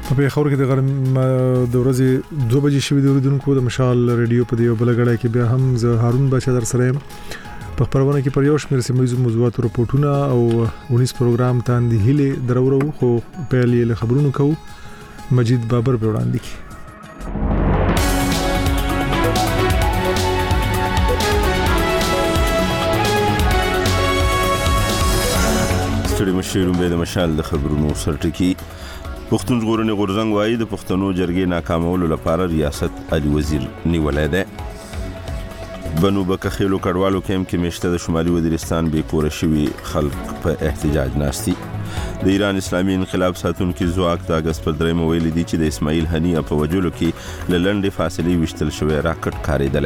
په خبر کې د غرم د ورځې 2 بجې شوې د اوریدونکو د مشال ریډیو په دیو بلګړای کې بیا هم زه هارون بچا در سره په خبرونه کې پر یو شمېر سیمه موضوعات راپورټونه او 19 پروګرام تاندې هله درورو خو په له خبرونو کو مجید بابر په وړاندې کې ستړي مشیرون به د مشال د خبرونو سرټکی پښتون ژغورنې غورځنګ وایي د پښتنو جرګې ناکامولو لپاره ریاست علي وزیر نیولای دی. بنو بکخیلو کډوالو کیمپ کې مشته د شمالي وزیرستان به کور شوی خلک په احتجاج ناشتي. د ایران اسلامي انقلاب ساتونکو ځواک د اگست پر 3 ویل دي چې د اسماعیل هنیه په وجلو کې لنډې فاصلې وشتل شوی راکټ کاریدل.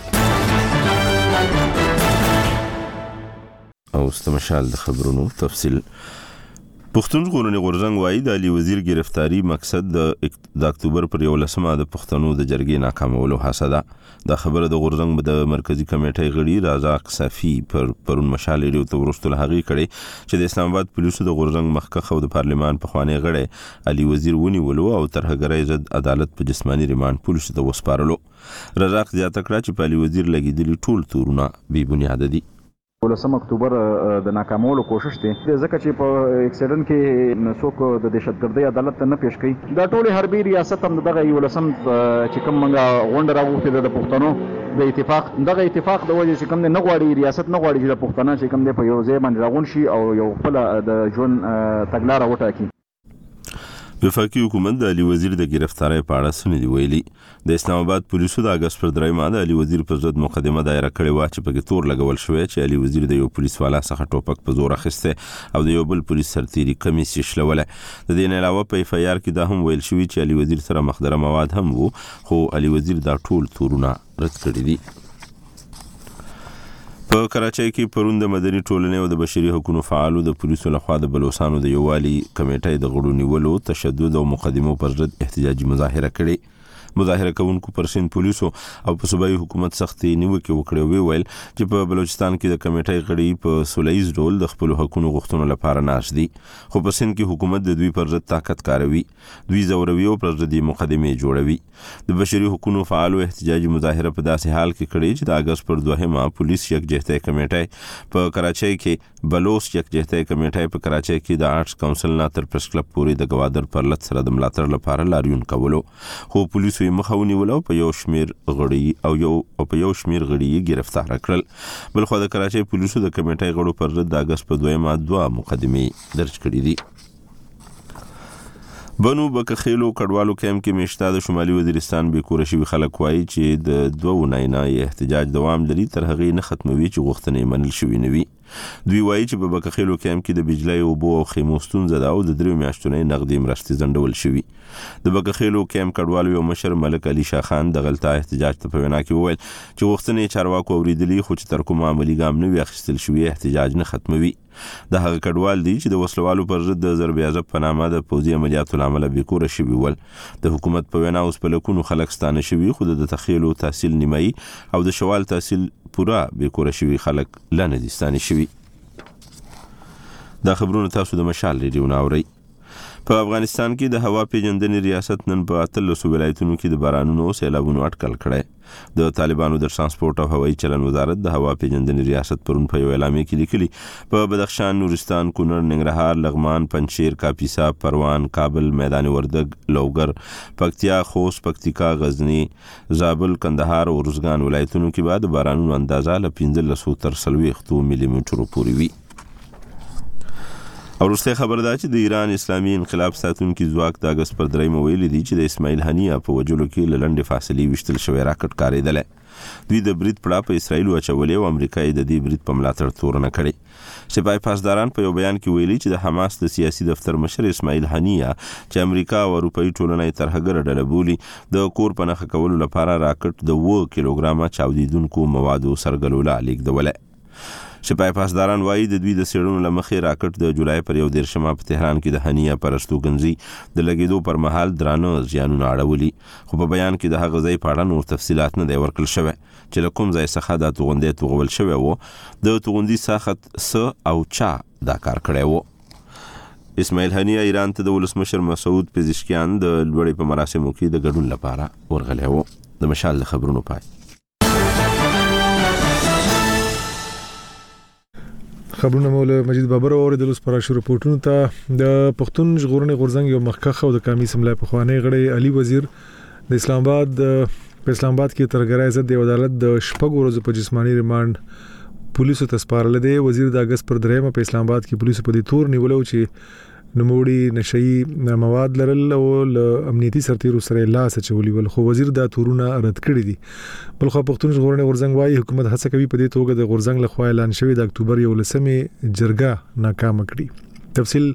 او استمشال د خبرونو تفصیل. پښتون ژغورنې غورځنګ وایي د علي وزیر گرفتاری مقصد د اکتوبر پر 11 د پښتنو د جرګې ناکامولو هڅه ده. دا خبره د غورځنګ د مرکزی کمیټې غړي رازق صافي پرون مشال ریډیو ته ورسول هغه کړي چې د اسلام آباد پولیسو د غورځنګ مخکخ او د پارلمان په خوانې غړي علي وزیر ونیولو او ترهګرۍ ضد عدالت په جسمانی ریماند پولیسو ته وسپارلو. رازق زیاته کړه چې په علي وزیر لګیدلي ټول تورونه بې بنیاد دي. 18 اکتوبر د ناکامولو کوشش دی ځکه چې په اکسیډنټ کې څوک د دهشتګردۍ عدالت ته نه پیش کړي. دا ټول حربي ریاست هم دغه 18 چې کوم منګه غونډه راغوښتې د پښتنو د اتفاق دغه اتفاق د وجه چې کوم نه غواړي ریاست نه غواړي چې د پښتنو چې کوم دی په یو ځای باندې راغون شي او یو خپل د ژوند تګلاره وټاکي. وفاقي حکومت د علي وزیر د گرفتاری په اړه څه دی ویلي. د اسلام آباد پولیسو د اگست پر 3 د علي وزیر پر ضد مقدمه دایره کړې و چې په تور لګول شوې چې علي وزیر د یو پولیس والا څخه ټوپک په زور اخیسته او د یو بل پولیس سرتیري کمیس شلوله. د دې نه علاوه په اف ای آر کې دا هم ویل شوی چې علي وزیر سره مخدره مواد هم وو خو علي وزیر دا ټول تورونه رد کړی دي. په کراچۍ کې پرون د مدني ټولنې او د بشري حقوقو فعالو د پولیسو لخوا د بلوچستان د یووالي کمیټې د غړو نیولو تشدد او مقدمو پر ضد احتجاجي مظاهره کړې. مظاهره کوونکو پر سند پولیسو او په صوبایي حکومت سختي نیوکه وکړې ویل چې په بلوچستان کې د کمیټې غړي په سولهییز ډول د خپل حقوقو غوښتنو لپاره ناش دي خو په سند کې حکومت د دوی پر ضد طاقت کاروي. دوی زوروي او پر ضد مقدمه جوړوي. د بشري حقوقو فعالو احتجاجي مظاهره په داسې حال کې کړې چې د اگست پر 2 پولیس یکجهتۍ کمیټې په کراچۍ کې بلوچ یکجهتۍ کمیټې په کراچۍ کې د آرټس کونسل نه تر پریس کلب پورې د گوادر پر لټ سره د ملاتړ لپاره لاریون کولو خو پولیسو مخاوني ولو په یو شمیر غړي گرفتار کړل. بل خو د کراچۍ پولیسو د کمیټې غړو پر ضد د اگست په 2 مقدمه درج کړې دي. بنو بکخیلو کډوالو کیمپ کې مشته د شمالي وزیرستان به کور شوی خلک وایي چې د 2 نه احتجاج دوام لري تر هغه نه ختموي چې غوښتنې منل شوی نه وي. دوی وایي چې په بکخیلو کیمپ کې د بجلی او بو او خیمو ستونزه ده او د 3 میاشتو نه نقدي مرستې ځنډول شوی. د بکخیلو کیمپ کډوالو یو مشر ملک علي شاه خان د غلطه احتجاج ته په وینا کې وویل چې غوښتنې چارواکو اوریدلي خو چې تر کومه عملی ګام نه وي اخیستل شوی احتجاج نه ختموي. د هغه کډوال دي چې د وسلوالو پر ضد د ضرب عضب په نامه د پوځي عملیاتو لامل به کور شوی ول. د حکومت په وینا اوس په لکونو خلک ستانه شوی خو د تخیلو تحصیل نیمایي او د شوال تحصیل پورا به کور شوی خلک لنه دي ستانه شوی. دا خبرونه تاسو د مشال ریډیو ناوړئ. په افغانستان کې د هوا پیژندنې ریاست نن په 13 ولایتونو کې د بارانونو او سیلابونو اټکل کړی. د طالبانو د ترانسپورت او هوایي چلن وزارت د هوا پیژندنې ریاست پرون په یو اعلامیه کې لیکلي په بدخشان، نورستان، کونړ، ننګرهار، لغمان، پنجشیر، کاپیسا، پروان، کابل، میدان وردګ، لوګر، پکتیا، خوست، پکتیکا، غزنی، زابل، کندهار او ارزګان ولایتونو کې بعد بارانونو اندازه ل 1500 تر 40 ملي مترو پورې وي. او وروسته خبر ده چې د ایران اسلامي انقلاب ساتونکو ځواک د اگست پر 3 ویل دي چې د اسماعیل هنیه په وجلو کې لنډې فاصلې وشتل شوی راکټ کاریدل. دوی د برید پړه په اسرائیل واچولې او امریکا یې د دې برید په ملاتړ تورنه کړې. سپاه پاسداران په یو بیان کې ویلي چې د حماس د سیاسي دفتر مشر اسماعیل هنیه چې امریکا او اروپאי ټولنې ترهګر ډله بولي د کور په نخښه کولو لپاره راکټ د 2 کیلوګرامه چاودیدونکو موادو سرګلوله لیږدوله. سپاه پاسداران وایي د دوی د سیړونو لمخې راکټ د جولای پر 11 په تهران کې د هنیه پرستوګنځي د لګیدو پر مهال درانه زیانونه اړولي خو په بیان کې د هغه ځای په اړه نور تفصيلات نه دی ورکړل شوی چې له کوم ځای څخه د توغندې توغول شوی وو. د توغندي ساخت س او چا دا کار کړی وو. اسماعیل هنیه ایران ته د ولسمشر مسعود پزشکیان د لوړې په مراسمو کې د ګډون لپاره ورغلی و. د مشال خبرونو پای. خبرونه مولا مجید بابر اوریدل اوس پر شروع پورتونو ته د پښتون ژغورنې غورځنګ یو مخکخ او د قومي سملای په خوانی غړي علي وزیر د اسلام آباد کې ترګرای زد د عدالت د شپږ ورځې په جسمانی ریماند پولیسو ته سپارل دي. وزیر د اگست پر 3 په اسلام آباد کې پولیسو په دې تور نیولو چې نوموړي نشئی مواد لرل او امنیتي سرتیرو سره لاس چولې ول، خو وزیر دا تورونه رد کړی دي. بل خو پښتون ژغورنې غورځنګ وايي حکومت هڅه کوي په دې توګه د غورځنګ لخوا اعلان شوی د اکتوبر 11 جرګه ناکام کړي. تفصیل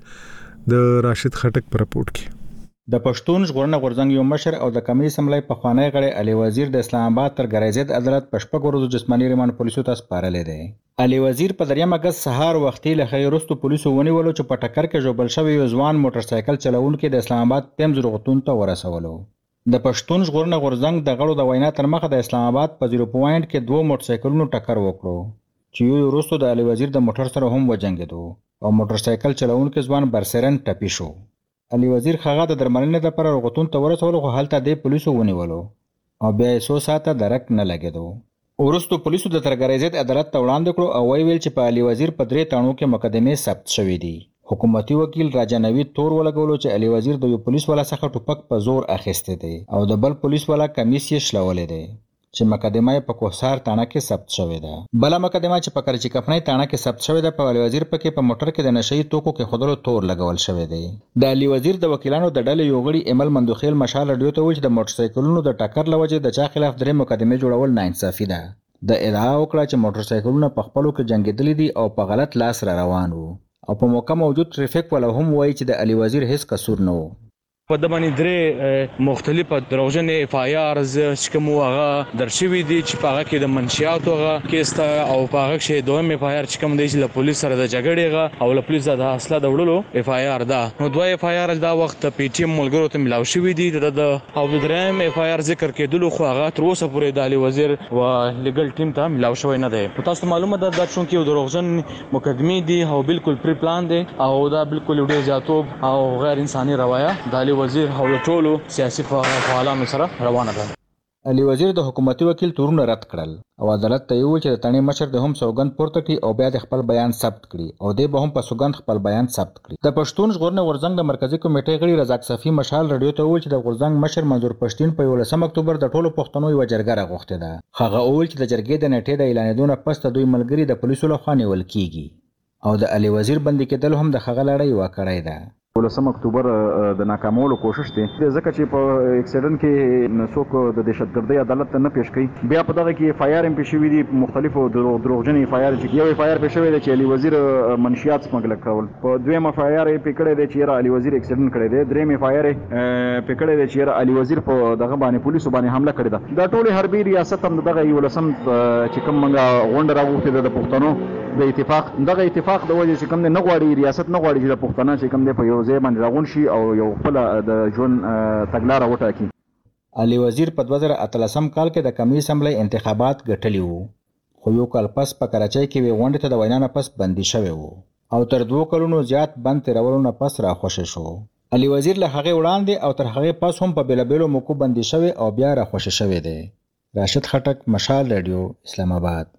د راشد خټک پر رپورت کې. د پښتون ژغورنې غورځنګ یو مشر او د کمیټې سملای په خوانی غړي علي وزیر د اسلام آباد تر ګرایزید عدالت په شپږ ورځو جسمانی ریماند پولیسو ته سپارل دي. علي وزیر په 3 اگست سهار وختي له خیرستو پولیسو ونیولو چې په ټکر کې جوړ شوی یو ځوان موټر سایکل چلوونکي د اسلام آباد پیمز روغتون ته ورسولو. د پښتون ژغورنې غورځنګ د غړو د وینا تر مخه د اسلام آباد په 0 پوینټ کې 2 موټر سایکلونو ټکر وکړو چې یو وروسته د علي وزیر د موټر سره هم وجنګیدو او موټر سایکل چلوونکي ځوان برسرن ټپي شو. علي وزیر خغه د درملنې لپاره روغتون ته ورسول، خو هلته د پولیسو ونیولو او بیا یې 100 ساعته درک نه لګیدو. ورستو پولیسو د ترګریزید عدالت ته وړاندې کړو او ویل چې په علي وزیر په 3 تاڼو کې مقدمه ثبت شوې دي. حکومتي وکیل راجا نوید تور ولګولو چې علي وزیر د یو پولیس والا څخه ټوپک په زور اخیسته دي او د بل پولیس والا کمیس یې شلولې دي چې مقدمه په کوثر تاڼه کې ثبت شوې ده. بل مقدمه چې په کرچی کفنۍ تاڼه کې ثبت شوې ده په علي وزیر پکې په موټر کې د نشئی توکو کې خودلو تور لګول شوی دی. د علي وزیر د وکیلانو د ډلې یو غړي ایمل مندوخیل مشال رادیو ته وایي چې د موټر سایکلونو د ټکر لوجه د چا خلاف 3 مقدمه جوړول ناانصافي ده. د ادعا وکړه چې موټر سایکلونه په خپلو کې جنگیدلي دي او په غلط لاس را روان وو او په موقع موجود ټریفیک ولا هم وایي چې د علي وزیر هیڅ قصور نه وو. په د باندې درې مختلفه دروژنې اف آی آرز چې کوم هغه درشوي دي چې په هغه کې د منشیات هغه کیسته او په هغه کې دوه اف آی آر چې کوم دی چې له پولیس سره د جګړې او له پولیس د اصله د وړلو اف آی آر ده. نو دوه اف آی آر دا وخت پی ټی ایم ملګرو ته ملاو شوی دي د او د دریم اف آی آر ذکر کېدلو خو هغه تر اوسه پورې د علي وزیر او لیګل ټیم ته ملاو شوی نه دی. تاسو معلومه ده دا چې یو دروغجن مقدمې دي او بالکل پری پلان دي او دا بالکل ډیر زیاتوب او غیر انساني روایه د علي وزیر او ټولو سیاسي فعالانو سره روانه ده. علي وزیر د حکومتي وکیل تورونه رد کړل او عدالت ته یو چې د تڼۍ مشر د هم سوګند پورته کړي او بیا د خپل بیان ثبت کړي او د به هم په سوګند خپل بیان ثبت کړي. د پښتون ژغورنې غورځنګ د مرکزی کمیټې غړي رزاق صفی مشال رادیو ته ویل چې د غورځنګ مشر منظور پښتين په 11 اکتوبر د ټولو پښتنو یو جرګه راغوښته ده. هغه ویل چې د جرګې د نیټې د اعلانېدو نه پس دوی ملګری د پولیسو لخوا نیول کیږي او د علي وزیر بندي کېدل هم د خغه لړۍ واکړی ده. 11 اکتوبر د ناکامولو کوشش دی ځکه چې په اکسیډنټ کې څوک د دهشتګردۍ عدالت ته نه پیش کړي. بیا په دغه کې اف آی آر هم پیش شوي دي مختلفو دروغجن اف آی آر چې یو اف آی آر پیش شوی دی چې علي وزیر منشیات سمګل کول، په دویم اف آی آر پې کړی دی چې علي وزیر اکسیډنټ کړی دی، دریم اف آی آر پې کړی دی چې علي وزیر په دغه باندې پولیسو باندې حمله کړې ده. دا ټول حربي ریاست هم دغه 11 چې کوم منګه غونډه راغوښتې ده د پښتنو د اتفاق دغه اتفاق د وجه چې کوم نه غواړي ریاست نه غواړي چې د پښتنو چې کوم دی په یو ځای باندې راغون شي او یو خپل د ژوند تګلاره وټاکي. علي وزیر په 2013 کال کې د کمیټې اسمبلی انتخابات ګټلی وو خو یو کال پس په کراچۍ کې وی غونډه ته د وینا نه پس بندي شوی وو او تر 2 کلونو زیات بند تیرولو نه پس راخوشی شو. علي وزیر له هغه وړاندې او تر هغه پس هم په بیلابیلو موکو بندي شوی او بیا راخوشی شوی دی. راشد خټک، مشال رادیو، اسلام آباد.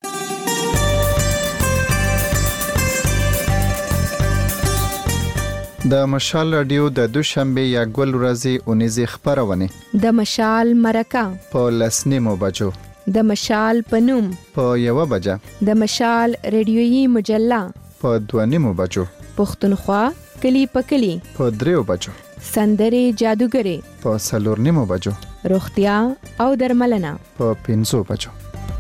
د مشال رادیو د دوشنبه یا ګل ورځې اونیزه خبرونه د مشال مرکه په لسنیمو بجو د مشال پنوم په 1 بجه د مشال رادیويي مجله په 2 بجو پښتونخوا کلی په کلی په 3 بجو سندري جادوګري په 4 بجو روغتیا او درملنه په 5 بجو.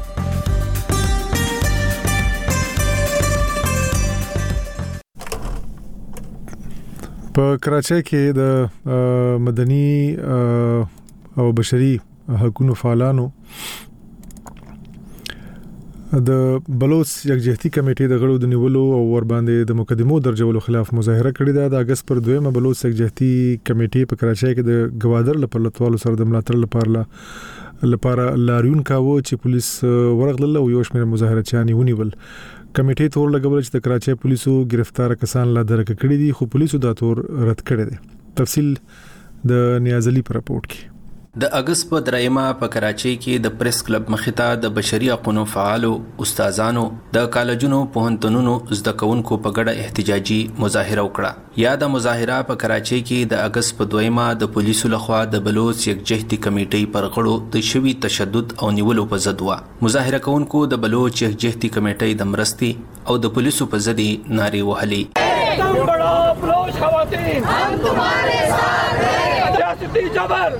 په کراچۍ کې د مدني او بشري حقوقو فعالانو د بلوچ یکجهتي کمیټې د غړو د نیولو او ور باندې د مقدمو درجولو خلاف مظاهره کړې ده. د اگست پر 2 بلوچ یکجهتي کمیټې په کراچۍ کې د گوادر لپاره سره د ملاتړ لپاره لاریون کاوه چې پولیس ورغله او یو شمېر مظاهرچیان ونیول. کمیټې تور لګول چې د کراچۍ پولیسو گرفتار کسان لا درک کړي دي خو پولیسو دا تور رد کړی دی. تفصیل د نیاز علي پر رپورت کې. د اگست په 3 په کراچۍ کې د پریس کلب مخې ته د بشري حقوقو فعالو، استادانو، د کالجونو، پوهنتونونو زده کوونکو په ګډه احتجاجي مظاهره وکړه. یا د مظاهره په کراچۍ کې د اگست په 2 د پولیسو لخوا د بلوچ یکجهتي کمیټې پر غړو د شوي تشدد او نیولو په ضد و. مظاهره کوونکو د بلوچ یکجهتي کمیټې د مرستې او د پولیسو په ضد نارې وهلې. تم بڑھو بلوچ خواتین، ہم تمہارے ساتھ ہیں، سیاسی جبر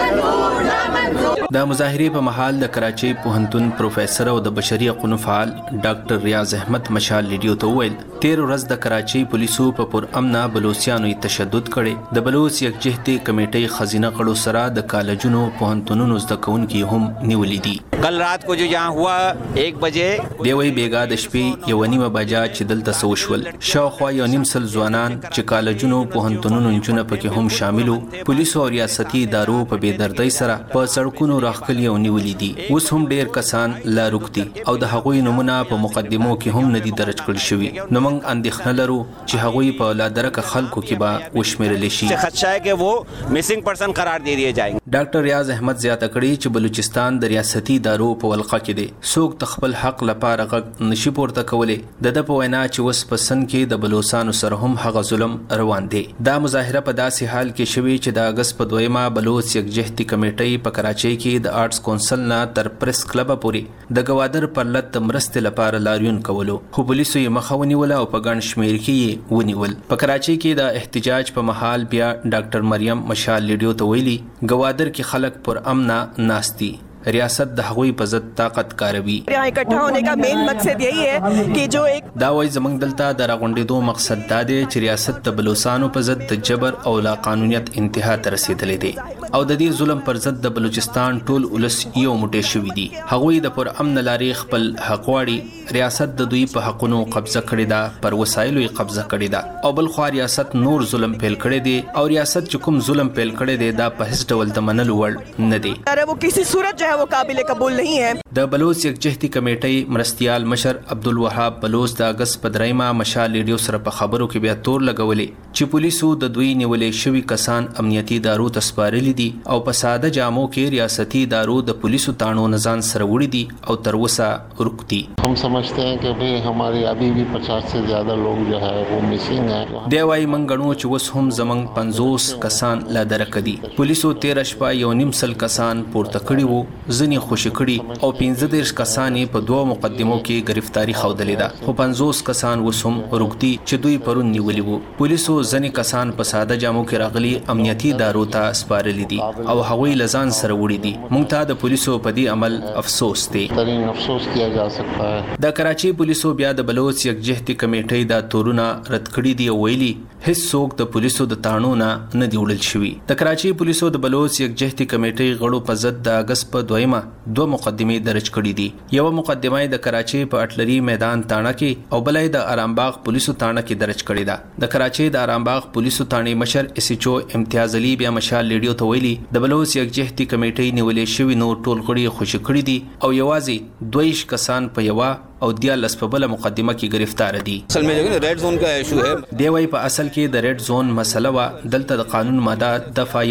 د مظاهرې په محل د کراچۍ پوهنتون پروفیسور او د بشري حقوقو فعال ډاکټر ریاض احمد مشال لیډیو ته وویل 13 ورځ د کراچۍ پولیسو په پر امنه بلوچستانو تشدد کړي. د بلوچ یکجهتي کمیټې خزینه غړو سره د کالجونو، پوهنتونونو زده کوونکي هم نیولې دي. کل رات کو جو یہاں ہوا 1 بجے دی وی بیګا د شپې 1:30 بجا چې دلته سوشول شاوخوا 1.5 ځوانان چې کالجونو، پوهنتونونو انجونه پکې هم شاملو پولیسو او ریاستي ادارو په بېدردۍ سره په سړکونو راخلي او نیولې دي. اوس هم ډیر کسان لا روکتي او د هغوی نمونه په مقدمو کې هم ندي درج کړل شوی. نو موږ اندېښنه لرو چې هغوی په لادرک خلکو کې به وشمیرل شي. خدشه ہے کہ وہ مسنگ پرسن قرار دے دیے جائیں. ډاکټر ریاض احمد زیاته کړی چې بلوچستان د ریاستي ادارو په ولقه کې دی. څوک د خپل حق لپاره غږ نشي پورته کولی. د په وینا چې وس پسند کې د بلوچستان سره هم هغه ظلم روان دی. دا مظاهره په داسې حال کې شوی چې د اگست په 2 بلوچ یکجهتي کمیټې په کراچۍ کې د آرټس کونسل نه تر پریس کلب پورې د گوادر پر لټ مرستې لپاره لاریون کولو خو پولیسو یې مخه ونیوله او په ګڼ شمېر کې یې ونیول. په کراچۍ کې د احتجاج په محل بیا ډاکټر مریم مشال لیډیو ته ویلي گوادر کې خلک پر امنه ناستي. ریاست د هغوی په ضد طاقت کاروي. یہاں اکٹھا ہونے کا مین مقصد یہی ہے کہ جو ایک دا وایي زموږ دلته د راغونډېدو مقصد دا دی چې ریاست د بلوچستانو په ضد د جبر او لا قانونیت انتها ته رسېدلی دی او د دې ظلم پر ضد د بلوچستان ټول ولس یو موټی شوي دي. هغوی د پر امن لارې خپل حق غواړي. ریاست د دوی په حقونو قبضه کړې ده، پر وسایلو یې قبضه کړې ده او بل خوا ریاست نور ظلم پیل کړی دی او ریاست چې کوم ظلم پیل کړی دی دا په هیڅ ډول د منلو وړ نه دی. وہ کسی صورت جو ہے وہ قابل قبول نہیں ہے. د بلوچ یکجهتي کمیټې مرستیال مشر عبدالوهاب بلوچ د اگست په 3 مشال لیډیو سره په خبرو کې بیا تور لګولې چې پولیسو د دوی نیولې شوي کسان امنیتي ادارو ته سپارلي دي او په ساده جامو کې ریاستي ادارو د پولیسو تاڼو نزان سره وړي دي او تر اوسه ورک دي. हम समझते हैं कि भाई हमारे अभी भी 50 से ज्यादा लोग जो है वो मिसिंग है. دی وایي موږ ګڼو چې اوس هم زموږ 50 کسان لا درک دي. پولیسو 13 شپه 1.5 کسان پورته کړي وو، ځینې خوشي کړي او 15 کسان په 2 مقدمو کې گرفتاری خوندلې ده خو 50 کسان وسوم ورګدي چې دوی پرون نیولې وو. پولیسو ځنې کسان په ساده جامو کې راغلي امنیتي ادارو ته سپارلي دي او هغوی لزان سره وړي دي. موږ ته د پولیسو په دې عمل افسوس دی. افسوس کیا جا سکتا ہے. د کراچۍ پولیسو بیا د بلوچ یکجهتي کمیټې د تورونه رد کړي دي او ویلي هیڅ څوک د پولیسو د تاڼو نه دی وړل شوي. د کراچۍ پولیسو د بلوچ یکجهتي کمیټې غړو په ضد د اگست په 2 مقدمې درج کړي دي. یو مقدمه د کراچۍ په اټلري میدان تاڼه کې او بلای د آرامباغ پولیسو تاڼه کې درج کړي ده. د کراچۍ د آرامباغ پولیسو تاڼې مشر اس ایچ او امتیاز علي بیا مشال لیډیو ته ویلي د بلوچ یکجهتي کمیټې نیولې شوي نور ټول غړي خوشي کړي دي او یوازې 22 کسان په یوه او 14 په بل مقدمه کې گرفتار دي. اصل میں جو ریڈ زون کا ایشو ہے دی وای په اصل کې د ریډ زون مسله وا دلته د قانون ماده دفعه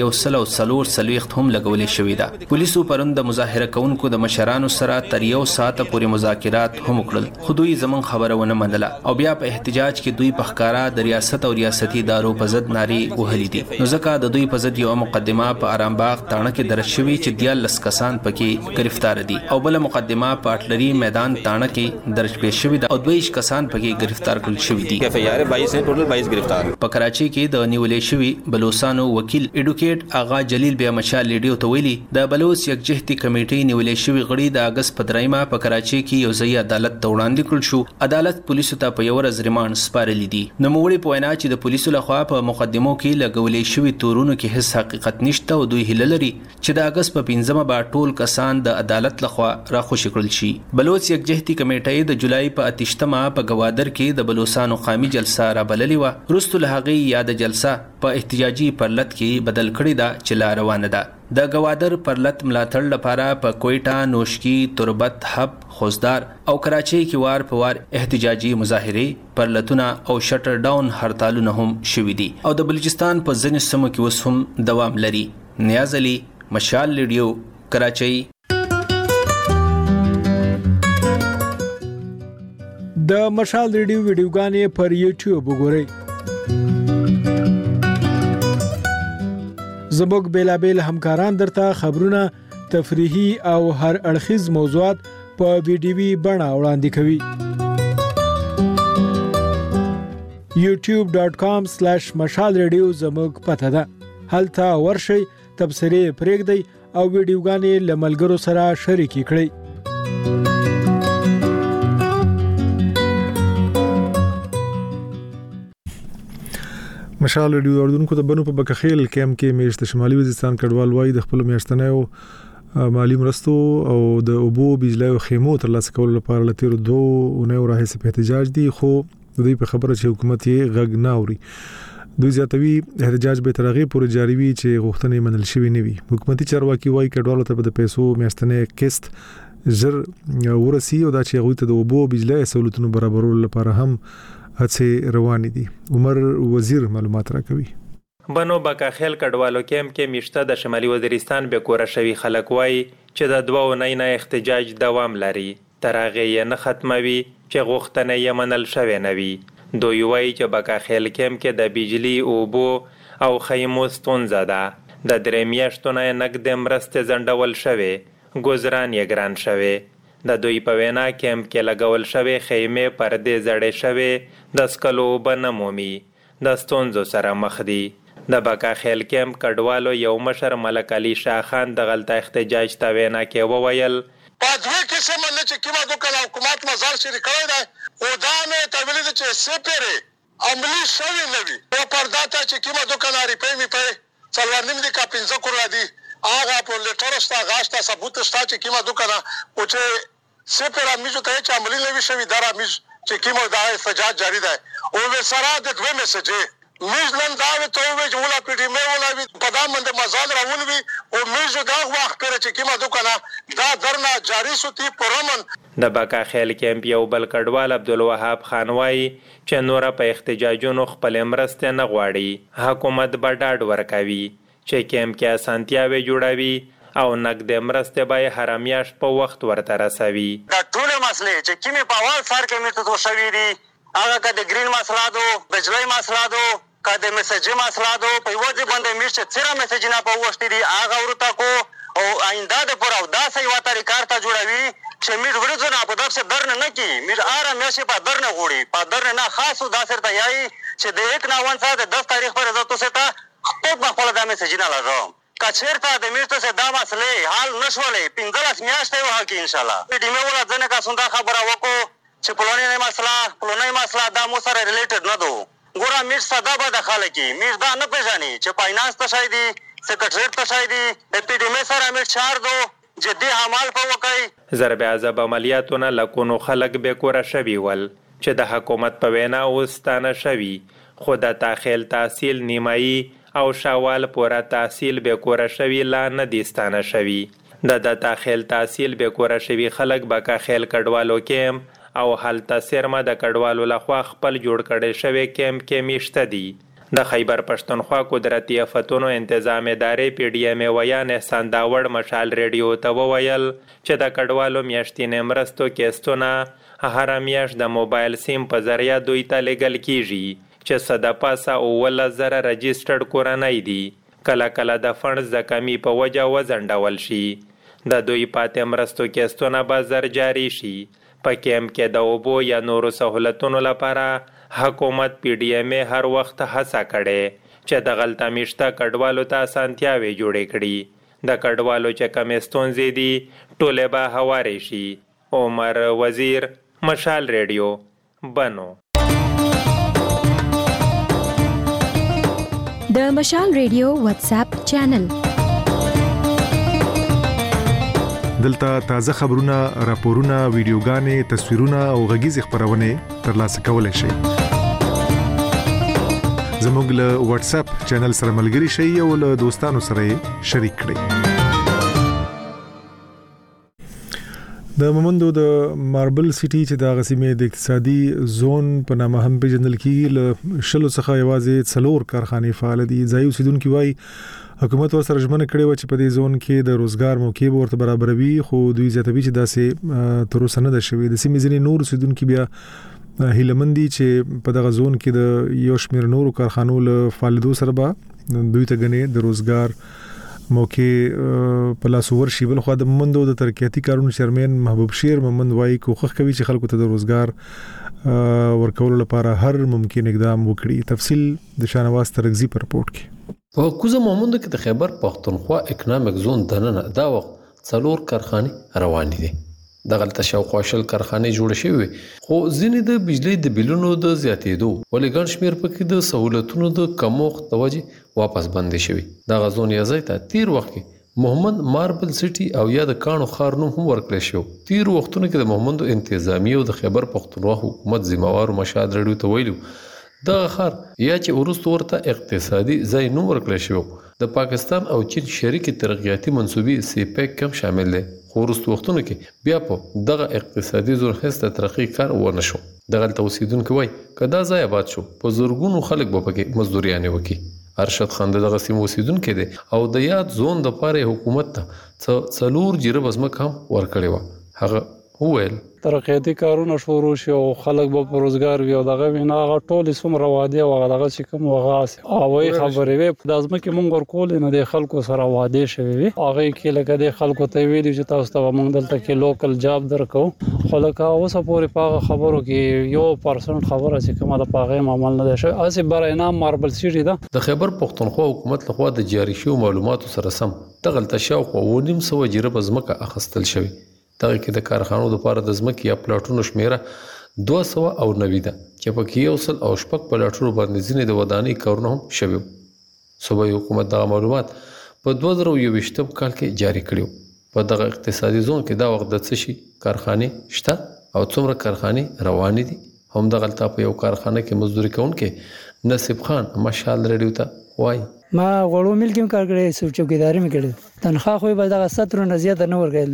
134 هم لګولې شوې ده. پولیسو پرون د مظاهره کوونکو د مشرانو سره تر 1 ساعت پورې مذاکرات هم وکړل خو دوی زمون خبره ونه منله او بیا په احتجاج کې دوی په ښکارا د ریاست او ریاستي ادارو په ضد ناري وهلې دي. نو ځکه د دوی په ضد یو مقدمه په آرامباغ تاڼه کې درج شوې چې 14 کسان پکې گرفتار دي او بل مقدمه په اټلري میدان تاڼه کې درج به شوی او 22 کسان پکې گرفتار کړل شوی دي. FIR 22 ہیں ټوټل 22 گرفتار. په کراچي کې د نیولې شوی بلوچستان وکیل ایډوکیټ آغا جلیل بیا مشال لیډیو ته ویلي د بلوچ یکجهتي کمیټې نیولې شوی غړي د اگست په 3 په کراچي کې یو ځای عدالت ته وړاندې کړل شو. عدالت پولیسو ته په یو ورځ ریماند سپارلی دي. نوموړي په وینا چې د پولیسو لخوا په مقدمو کې لګولې شوی تورونو کې هیڅ حقیقت نشته او دوی هیله لري چې د اگست په 15 به ټول کسان د عدالت لخوا راخوشي کړل شي. بلوچ یکجهتي کمیټې د جولای په 28 په گوادر کې د بلوچستان قومي جلسه را بللې و. وروسته له هغې یاد جلسه په احتجاجي پرلط کې بدل کړې ده چې لا روانه ده. د گوادر پرلط ملاتړ لپاره په کوئټه، نوشکی، تربت، حب، خوزدار او کراچۍ کې وار په وار احتجاجي مظاهرې، پرلطونه او شټر ډاون هړتالونه هم شوي دي او د بلوچستان په ځینو سیمو کې اوس هم دوام لري. نیاز علي، مشال ریډیو، کراچۍ. د مشال ریډیو ویډیوګانې پر یوټیوب وګورئ. زموږ بیلابیل همکاران درته خبرونه، تفریحي او هر اړخیز موضوعات په ویډیوي بڼه وړاندې کوي. youtube.com/مشال ریډیو زموږ پته ده. هلته ورشئ، تبصرې پرېږدئ او ویډیوګانې له ملګرو سره شریکې کړئ. مشال ریډیو اردوونکو ته بنو په بکخیل کیمپ کې میشت شمالي وزیرستان کډوال وای د خپل میاشتنیو مالی مرستو او د اوبو بجلی او خیمو ترلاسه کولو لپاره لتیر 2 اونۍ راهیسې په احتجاج دي، خو دوی په خبره چې حکومت یې غږ نه اوري. دوی زیاتوي احتجاج به تر هغې پورې جاري وي چې غوښتنې منل شوې نه وي. حکومتي چارواکي وایي کډوالو ته د پیسو میاشتنی قسط ژر ورسي او دا چې هغوی ته د اوبو بجلی سہولتونو برابرولو لپاره هم هڅې روانې دي. عمر وزیر معلومات راکوي. بنو بکاخیل کډوالو کیمپ کې میشته د شمالي وزیرستان به کوره شوی خلک وایي چې د 2 اونۍ نه احتجاج دوام لري، تر هغې یې نه ختموي چې غوښتنې یې منل شوې نه وي. دوی وایي چې بکاخیل کیمپ کې د بجلی، اوبو او خیمو ستونزه ده. د 3 میاشتو نه نقدې مرستې ځنډول شوې، ګوزران یې ګران شوی. د دوی په وینا کیمپ کې لګول شوی خیمې پردې زړې شوې، د څکلو اوبه نه مومي، د ستونزو سره مخ دي. د بکاخیل کیمپ کډوالو یو مشر ملک علي شاه خان د غلطه احتجاج ته وینا کې وویل په دوه قسم نه چې کیما دوه حکومت مزار شری کړی دی او دا نه ترولې چې سپره عملی شوی نه وي او پرداته چې کیما دوه کناري پېمې په څلور نیم دي کا 15 کروڑ دي هغه په لټر ستا غاشتا ثبوت ستا چې کیما دوه کنه او چې سپره میجو ته چې عملی نه وي شوی دارا میج چې کیما دا احتجاج جاری دی او به سره د دوه میسج میزلن دا ته وی چې ولا پټی مې ولا وی په دا منده مزال راول وی او میزو دا وخت پر چې کیما دوکانه دا درنا جاری سوتی پرمن. د بکاخیل کیمپ یو بل کډوال عبدالوهاب خان وایي چې نور په احتجاجونو خپل مرسته نه غواړي، حکومت به ډاډ ورکوي چې کیمپ کې اسانتیاوي جوړوي او نقد مرسته به هر میاشت په وخت ورته رسوي. دا ټول مسلې چې کیمه په اول سر کې مې ته شوې دي هغه کده گرین مسلادو، بجلی مسلادو، کده میسج مسلادو په وځي باندې میشه چیرې میسج نه په وشتي دي هغه ورته کو او آینده د پر او داسې یو طریقار ته جوړوي چې میر ورځو نه په داسې درن نه کی میر آرام میشه په درن غوړي په درن نه خاصو داسې ته یای چې د 1 نومبر سره 10 تاریخ پر زړه ته ته خپل خپل د میسج نه لږم کچېرته د میرته سه دا مسلې حل نشولې 15 میاشتې وه کې ان شاء الله دې مې ولا ځنه کا سنده خبره وکړو چې پلونی مسله دا مو سره ریلیټډ نه دو ګوره میر صدا به د خلک میر دا نه پیژني چې فاینانس ته شای دي سیکریټریټ ته شای دي اپیډیمی سره میر چار دو جدي عمل په وکړي. ضرب عذاب عملیاتونه لکونو خلک به کوره شوي ول چې د حکومت په وینا اوس ستانه شوي، خو د تاخیل تحصیل نیمایي او شوال پوره تحصیل به کوره شوي لا نه دي ستانه شوي. د تاخیل تحصیل به کوره شوي خلک به کاخیل کډوالو کیمپ او هلته سرمه د کډوالو لخوا خپل جوړ کړی شوی کیمپ کې میشته دي. د خیبر پښتونخوا قدرتي آفتونو انتظام ادارې PDM ویان احسان داوړ مشال ریډیو ته وویل چې د کډوالو میاشتنې مرستو کیسټونه هر میاشت د موبایل سیم په ذریعه دوی ته لیږل کیږي چې څه د پاسه 17,000 رجسټرډ کورنۍ دي. کله کله د فنډز د کمی په وجه وځنډول شي. د دوی پاتې مرستو کیسټونه به زر جاري شي. په کیمپ کې د اوبو یا نورو سهولتونو لپاره حکومت PDMA هر وخت هڅه کړې چې د غلطه میشته کډوالو ته اسانتیاوې جوړې کړي د کډوالو چې کمې ستونزې دي ټولې به هوارې شي. عمر وزیر، مشال ریډیو، بنو. د مشال ریډیو واتس اپ چینل دلته تازه خبرونه، راپورونه، ویډیوګانې، تصویرونه او غږیز خبرونه ترلاسه کولای شئ. زموږ له واتس اپ چینل سره ملګري شئ او له دوستانو سره شریک کړئ. د مومندو د ماربل سټي چې د غسیمې د اقتصادي زون په نامه هم پیژندل کیږي له شلو څخه یوازې 4 کارخانې فعال دي. ځایي اوسیدونکو وايي حکومت ورسره ژمنه کړې و چې په دې زون کې د روزګار موقع ورته برابروي، خو دوی زیاتوي چې داسې تر اوسه نه ده شوې. د سیمې ځینې نور اوسیدونکو بیا هیلمندي چې په دغه زون کې د یو شمېر نورو کارخانو له فعالیدو سره به دوی ته غني د روزګار موقع په لاس ورشي. بل خو د مومندو د ترقیاتي کارونو چیرمن محبوب شیر مومند وايي کوښښ کوي چې خلکو ته د روزګار ورکولو لپاره هر ممکن اقدام وکړي. تفصیل د شانواز ترغزي پر رپورت کې. په کوزه مومند کې د خیبر پختونخوا اکونومیک زون دننه دا وخت 4 کارخانې روان دي. د غلطه شاوخوا شل کارخانې جوړ شوې، خو ځینې د بجلی د بیلونو د زیاتېدو ولې ګڼ شمېر پکې د سہولتونو د کمښت د وجې واپس بندې شوي. د غزون یا ځای ته تیر وخت کې محمد ماربل سټي او یا د کانو خار نوم هم ورکړل شو. تیر وختونو کې د محمد انتظامی او د خیبر پختونخوا حکومت ذمہوار مشاد رډیو ته ویلو دغه خار یا چې ورسته ورته اقتصادي ځای نوم ورکړل شو. د پاکستان او چین شریک ترقیاتي منسوبي CPEC کم شامل دي، خو وروسته وختونو کې بیا په دغه اقتصادي زون هسته ترقی کار ونه شو. دغه اوسیدونکو وای کدا ځای آباد شو په زورګونو خلک به پکې مزدوريانه وکي. ارشد خان دغه سیمه اوسیدونکو دی او د یاد زون د پاره حکومت ته 4 جریب ازمک هم ورکړی و. هغه وویل ترقیاتي کارونه شروع شي او خلک به روزګار وي او دغه وینا هغه ټول څومره وعده او دغه چې کوم وغاس او خبرې وي د ازمکه مونږ ورکول نه د خلکو سره وعده شوی وي. هغه کې لکه د خلکو ته ویلي چې تاسو ته مونږ دلته کې لوکل جاب درکو، خو لکه اوسه پورې پاغه خبرو کې 1% خبره چې کومه د پاغه عمل نه ده شوی. اسی بر انعام ماربل سټي ده د خیبر پختونخوا حکومت لخوا د جاری شو معلوماتو سره سم تغلط شاوخوا 900 جریب ازمکه اخستل شوی. دغه کې د کارخانو لپاره د ځمکې یا پلاټونو شمیره 290 ده چې په کې یو سل او شپږ پلاټونو باندې ځینې د ودانۍ کارونه هم شوي. صوبایي حکومت دغه معلومات په 2021 کال کې جاری کړیو. په دغه اقتصادي زون کې دا وخت د څه شي کارخانې شته او څومره کارخانې روانې دي. هم دغه په یو کارخانه کې مزدوري کوونکې نصیب خان مشال ریډیو ته وایي ما غړو مل کې کار کړی، سو چوکیداری مې کړی، تنخواه خو به دغه 70 نه زیات نه ورغلی.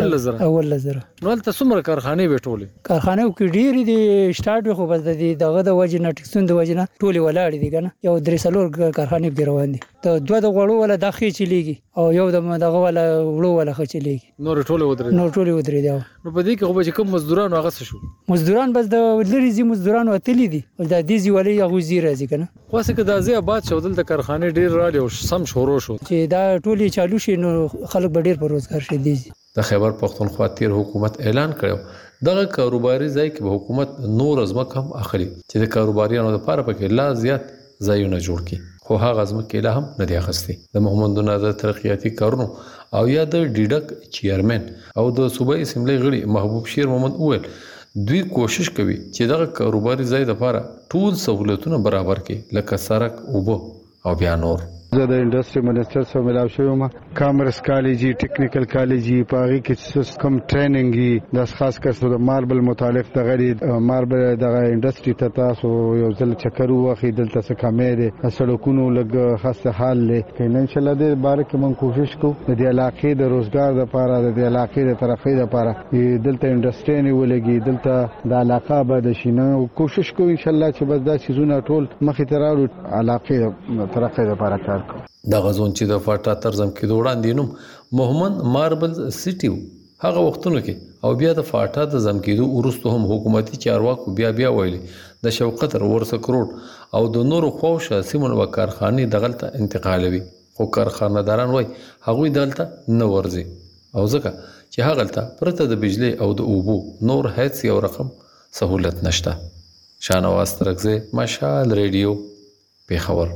اول لزر نو تل څومره کارخانې وټولې کارخانه کې ډېری دي سٹارټ خو بس دغه د وجه نه ټیکسون د وجه نه ټولې ولاړې دي کنه. یو 3 کارخانې به روان دي، ته دوه د غړو ولا د خې چلیږي او یو د دغه ولا وړو ولا خې چلیږي. نور ټولې ودرې دی. نو په دې کې خو به کوم مزدوران هغه څه شو؟ مزدوران بس د لری زی مزدوران وتلی دي او د دې زی ولې هغه زی راځي کنه. خاصه کې د ازي آباد شو دلته کارخانې ډېر راړي او سم شروع شو چې دا ټولې چالو شي نو خلک به ډېر پر روزګار شي دي. د خیبر پختونخوا تیر حکومت اعلان کړو دغه کاروباري ځای کې به حکومت نور ازمک هم اخلي چې د کاروباریانو لپاره پکې لا زیات ځایونه جوړ کړي، خو هغه ازمک لا هم نه دی اخستي. د محمد نادر ترقیاتي کارونو او یا د ډیډک چیرمن او د صوبایي اسمبلی غړي محبوب شیر محمد وویل دوی کوشش کوي چې دغه کاروباري ځای لپاره ټول سہولتونه برابر کړي لکه سړک، اوبه او بیا نور. زه د انډستری منسټر سره ملاو شوم، کامرس کالجی، ټیکنیکل کالجی، پاغي کې کم ټریننګي د خاص کر د ماربل متعلق د غړي ماربل د انډستری ته تاسو یو ځل چکر واخی دلته څه کمې سړکونو لګ خاصه حال له کین ان شاء الله د بارک من کوشش کو د علاقې د روزګار لپاره د علاقې د ترقۍ لپاره دلته انډستری نه ولګي دلته د علاقې به د شینه کوشش کو ان شاء الله چې بس دا چیزونه ټول مخې ته راوړو علاقې ترقۍ لپاره کار. د غزون چې د فاټا ترزم کې وړاندې نوم محمد ماربل سټي هغه وختونو کې او بیا د فاټا د زم کېدو وروسته هم حکومتي چارواکو بیا ویلي د شوکت ورسه کروڑ او د نورو خوښه سیمون و کارخانې دغلته انتقالوي، خو کارخانه‌داران وای هغه دلته نه ورځي او ځکه چې هغلته پرته د بجلی او د اوبو نور هیڅ یو رقم سہولت نشته. شاهنواز ترکزی، مشال ریډیو، پیښور.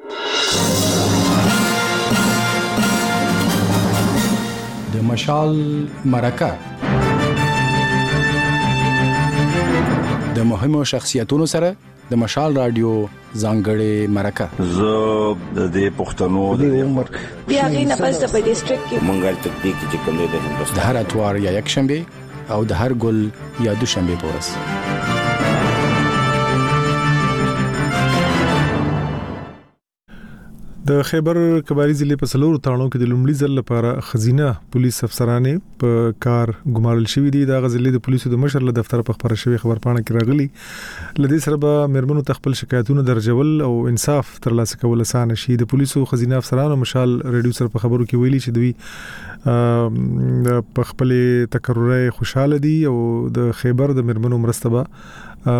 د مشال مرکه د مهمو شخصیتونو سره د مشال رادیو ځانګړې مرکه. زه د دې پښتنو د عمر بیا غینه پس په ډیسټریکټ کې منګل تکنیک چې کوم د هندوستان د هر اتوار یا یک شنبه او د هر ګل یا دوشنبه په ورځ. د خیبر کباری ضلع په سلور تاڼو کې د لومړي ځل لپاره خزینه پولیس افسرانې په کار ګمارل شوې دي. د غزلې د پولیسو د مشر له دفتر په خبره شوی خبرپاڼه کې راغلي. لدې سره به مېرمنو تخپل شکایتونه درجول او انصاف ترلاسه کول آسان شي. د پولیسو خزینه افسرانو مشال ریډیو سره په خبرو کې ویلي چې دوی په خپل تکرر خوشاله دي او د خیبر د مېرمنو مرسته به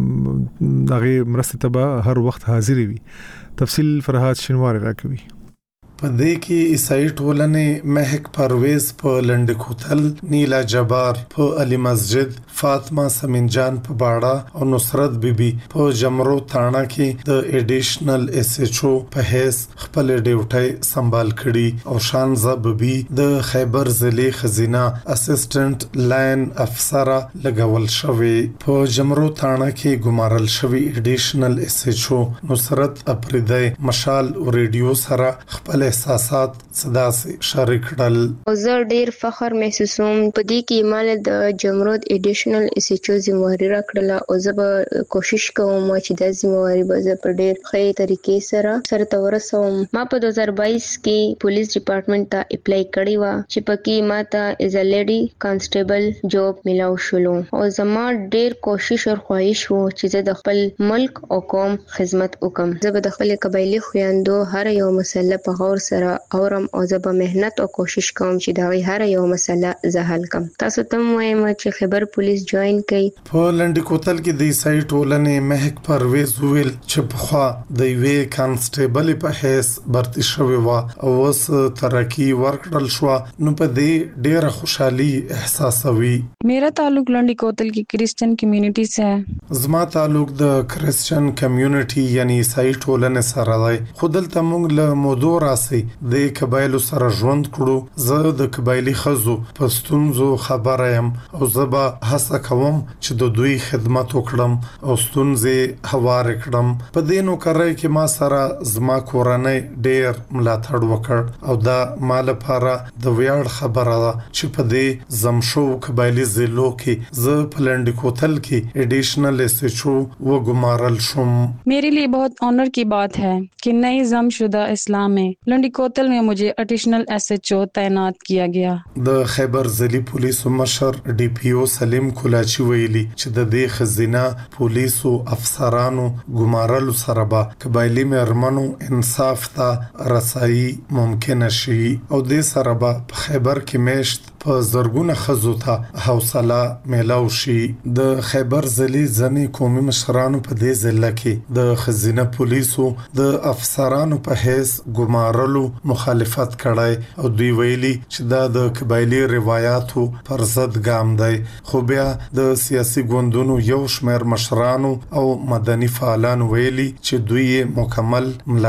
هغه مرسته به هر وخت حاضر وي. تفصیل فرهاد شنواری راکوي. په دې کې عیسائی ټولنې مهک پرویز په لنډ کوتل، نیلا جبار په علي مسجد، فاطمه سمین جان په باړه او نصرت بیبي په جمرو تاڼه کې د ایډیشنل اس ایچ او په هیڅ خپل ډیوټي سنبال کړي او شانزه بیبي د خیبر ضلع خزینه اسسټنټ لاین افسر لګول شوی. په جمرو تاڼه کې ګمارل شوی ایډیشنل اس ایچ او نصرت اپریدی مشال ریډیو سره خپل احساسات صدا سي شریک کړل. زه ډیر فخر محسوسوم په دې کې مال د جمرود ایډیشنل اس ایچ او ذمہواری راکړه او زه به کوشش کوم چې د ذمہواری به زه په ډیر ښه طریقې سره تورسوم. ما په 2022 کې پولیس ډپارټمنټ ته اپلای کړی و چې پکې ماته از ا لیډي کانسټیبل جاب ملاو شولو او زما ډیر کوشش او خواهش وو چې زه د خپل ملک او قوم خدمت وکم. زه به د خپل قبایلی خويندو هر یو مسله په غور سره اورم او زه به مهنت او کوشش کوم چې دا هر یو مسله زه حل کم. تاسو ته وایم چې خیبر پولیس جوائن کړي. په لنډ کوتل کې د عیسائی ټولنې مهک پرویز ویل چې په خوا د یوې کانسټیبل په هیڅ برتی شوی و او اوس ترقی ورکړل شو نو په دې ډیره خوشحالي احساسوي. मेरा ताल्लुक लंडी कोतल की क्रिश्चियन कम्युनिटी से है. زما تعلق د کرسچن کمیونټي یعنی عیسائی ټولنې سره دی. خودل ته موږ له مودو راسي د قبایلو سره ژوند کړو. زه د قبایلی خزو پښتونزو خبره يم او زه به هڅه کوم چې د دوی خدمت وکړم او ستونزې هوار کړم. په دې نو کړای کې ما سره زما کورنۍ ډېر ملاتړ وکړ او دا مال لپاره د ویاړ خبره ده چې په دې زمشو قبایلی ضلعو کې زه په لنډ کوتل کې ایډیشنل اس ایچ او وګمارل شوم. मेरे लिए बहुत ऑनर की बात है कि नई जमशुदा इस्लाम में लंडी कोतल में मुझे एडिशनल एसएचओ तैनात किया गया. د خیبر ضلع پولیسو مشر ډي پی او سلیم کولاچی ویلي چې د دې خزینه پولیسو افسرانو ګمارلو سره به قبایلی مېرمنو انصاف ته رسایي ممکن شي او د سره به په خیبر کې میشت په زرګونه خزو ته حوصله میلاو شي. د خیبر ضلع ځنی قومي مشرانو په دې ضلع کې د خزینه پولیسو د افسرانو په هیڅ ګمارلو مخالفت کړای او دوی ویلي چې دا د قبایلی روایتو پر ضد ګام دی. خو بیا د سیاسي ګوندونو یو شمېر مشرانو او مدني فعالان ویلي چې دوی مکمل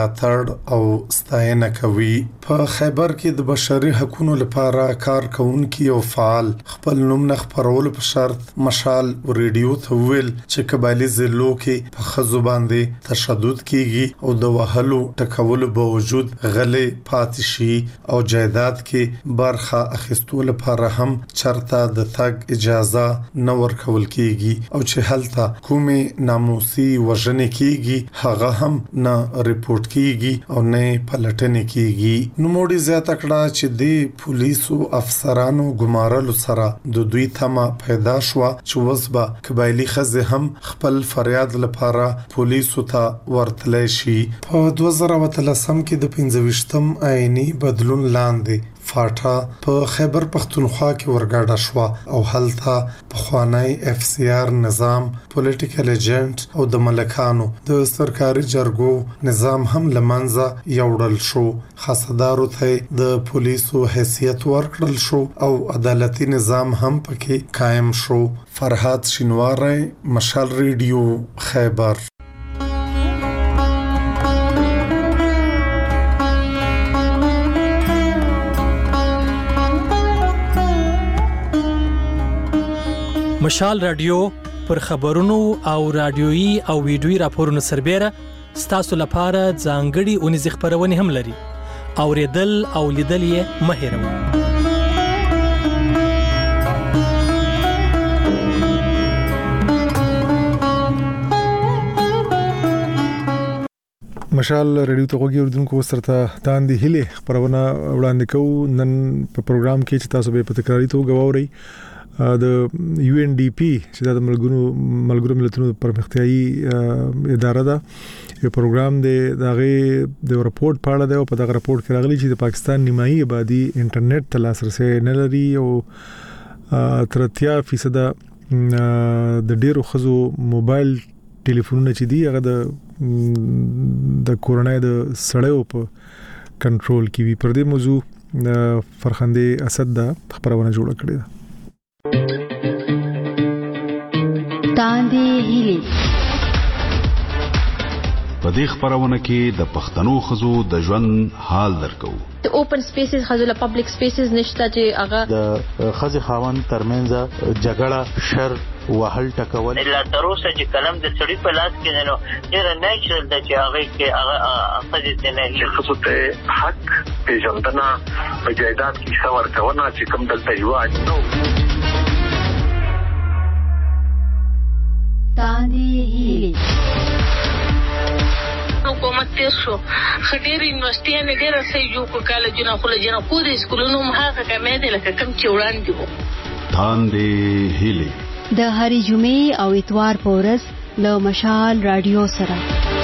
ملاتړ او ستاینه کوي. په خیبر کې د بشري حقوقو لپاره کار کوونکي او فعال خپل نوم نه خپرولو په شرط مشال ریډیو ته ویل چې قبایلی ضلعو کې په خزو باندې تشدد کیږي او د وهلو ټکولو باوجود غلې پاتې شي او جایداد کې برخه اخیستو لپاره هم چرته د تګ اجازه نه ورکول کیږي او چې هلته کومې ناموسي وژنې کیږي هغه هم نه ریپورت کیږي او نه پلټنې کیږي. نو موږ زیاته کړه چې د پولیسو افسرانو ګمارلو سره د دوی تمه پیدا شو چې وسبه قبایلی خزه هم خپل فریاد لپاره پولیسو ته ورتلای شي. په 2013 کې د 25 28م آئینی بدلون لاندې فاټا په خیبر پختونخوا کې ورګاډه شو او هلته پخوانی FCR نظام پولیټیکل ایجنټ او د ملکانو د سرکاري جرګو نظام هم لمنځه یوړل شو. خاصدارو ته د پولیسو حیثیت ورکړل شو او عدالتي نظام هم پکې قائم شو. فرهاد شینواری، مشال ریډیو، خیبر. مشال رادیو پر خبرونو او رادیويي او ویډیويي راپورونو سربېره ستاسو لپاره ځانګړي اونیز خبرونه هم لري. اوریدل او لیدل یې مه هېروئ. مشال ریډیو ته وګورئ اوردونکو سره تاندې هله خبرونه وړاندې کوو. نن په پروګرام کې چې تاسو به په تکراری توګه واورئ د UNDP چې د ملګرو ملتونو پرمختیایي اداره ده یو پروګرام دی دغه د راپورټ په اړه دی او په دغه راپورټ کې راغلي چې د پاکستان نیمایي آبادی انټرنیټ ته لاسرسي نه لري او 30% د ډیرو خزو موبایل ټلیفونونه چې دی هغه د کورونا د سړیو په کنټرول کې وي. پر دې موضوع فرخنده اسد دا خبرونه جوړ کړې ده. تاندې هیلي په دې خبرونه کې د پښتنو خزو د ژوند حال درکو. د اوپن سپیسز خزو له پبلک سپیسز نشته چې هغه د خزي خاوند ترمنځ جګړه شر وهل ټکول الا تر اوسه چې کلم د سړي په لاس کې نو ډېر نیچرل د چې هغه کې هغه خزي نه چې خصوص ته حق پیژندنه په جایداد کې څور کونه چې کوم دلته یو اجنو. تاندې هیلي حکومت تیر شو خډیر یونیورسيټي نه ډیر سې یو کو کالجونه خو له جنا خو د سکولونو مخه کمې دي لکه کم چې وړاندې وو. تاندې هیلي د هرې جمعې او اتوار په ورځ له مشال رادیو سره.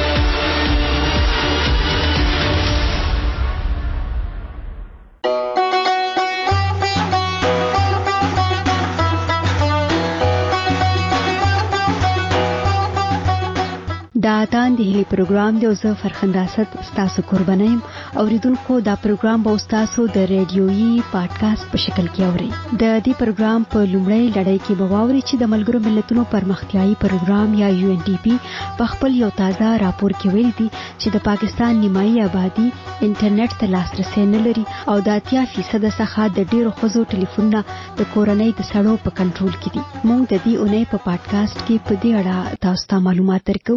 دا تاندې هیلي پروګرام دی او زه فرخنده اسد ستاسو قربانیم. اوریدونکو دا پروګرام به تاسو د ریډیويي پادکاسټ په شکل کې اورئ. د دې پروګرام په لومړی لړۍ کې به واورئ چې د ملګرو ملتونو پرمختیایي پروګرام یا UNDP په خپل یو تازه راپور کې ویلي دي چې د پاکستان نیمایي آبادی انټرنیټ ته لاسرسي نه لري او د 80% څخه د ډیرو خزو ټلیفونونه د کورنۍ د سړو په کنټرول کې دي. موږ د دې اونۍ په پادکاسټ کې په دې اړه تاسو ته معلومات درکو.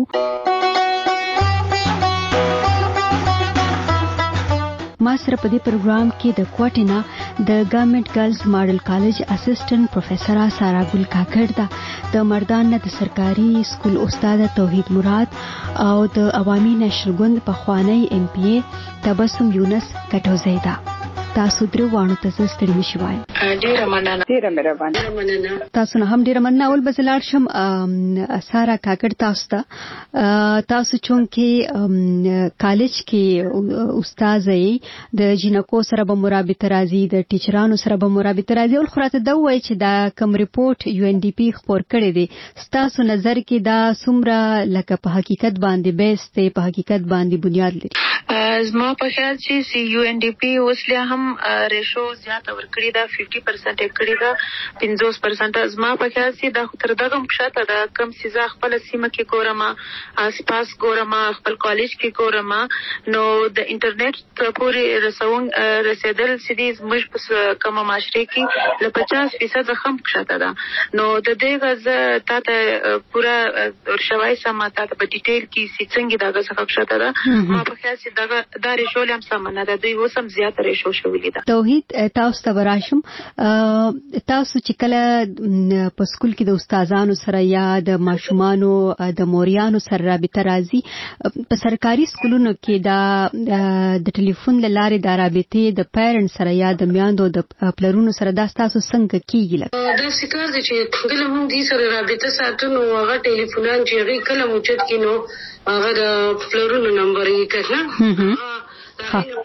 ما سره په دې پروګرام کې د کوټینا د ګورنمنت ګرلز ماډل کالج اسسټنټ پروفیسور سارا ګل کاکړ دا د مردان د سرکاري سکول استاد توحید مراد او د عوامي نشر ګوند په خوانی MPA تبسم یونس کټوزی دا. تاسو درو وانه تاسو ستړي مشي وای. ډیره مننه. تاسو نه هم ډیره مننه. اول بزلار شم سارا کاکړ تاسو ته تاسو چون کې کالج کې استاد یې د جنکو سره به مرابطه راځي د ټیچرانو سره به مرابطه راځي او خراته دا وایي چې دا کوم ریپورت UNDP خبر کړی دی ستاسو نظر کې دا څومره لکه په حقیقت باندې بیسته په حقیقت باندې بنیاد لري؟ زما په خیال چې UNDP اوسله هم ریشو زیات ورکړی دا 50% کړی دا 50%. زما په خیال چې دا تر دغه مشاته دا کم سیزه خپل سیمه کې ګورما آسپاس ګورما خپل کالج کې ګورما نو د انټرنیټ پورې رسیدل سدي مش په کومه معاشره کې له 50% هم مشاته ده. نو د دې غز ته پورا ورشوي سم ته په ډیټیل کې څنګه دا څه مشاته ده. ما په خیال چې دا ریشو هم سم نه ده دوی وسم زیات ریشو شوې ده. توحید تاسو ته براشم تاسو چې کله په سکول کې د استادانو سره یا د ماشومانو د موریانو سره رابطه راځي په سرکاري سکولونو کې د ټلیفون لارې د رابطې د پیرنټ سره یا د میاندو د پلرونو سره دا تاسو څنګه کیږي؟ دا سکار دي چې کله هم دې سره رابطه ساتو نو هغه ټلیفونان چې کله موچت کینو هغه د پلرونو نمبر یې کړه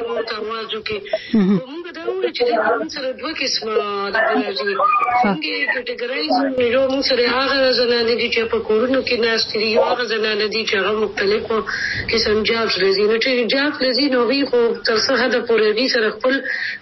موږ ته आवाज وکړي موږ دا وایو چې موږ سره دوه قسمه د راځي موږ کټګورایز یو موږ سره هغه زنانه دي چې په کورونو کې ناست دي هغه زنانه دي چې هغه مختلفو قسم جابس لري نو چې جاب لري نو وی خو تر څه حد پورې دي سره خپل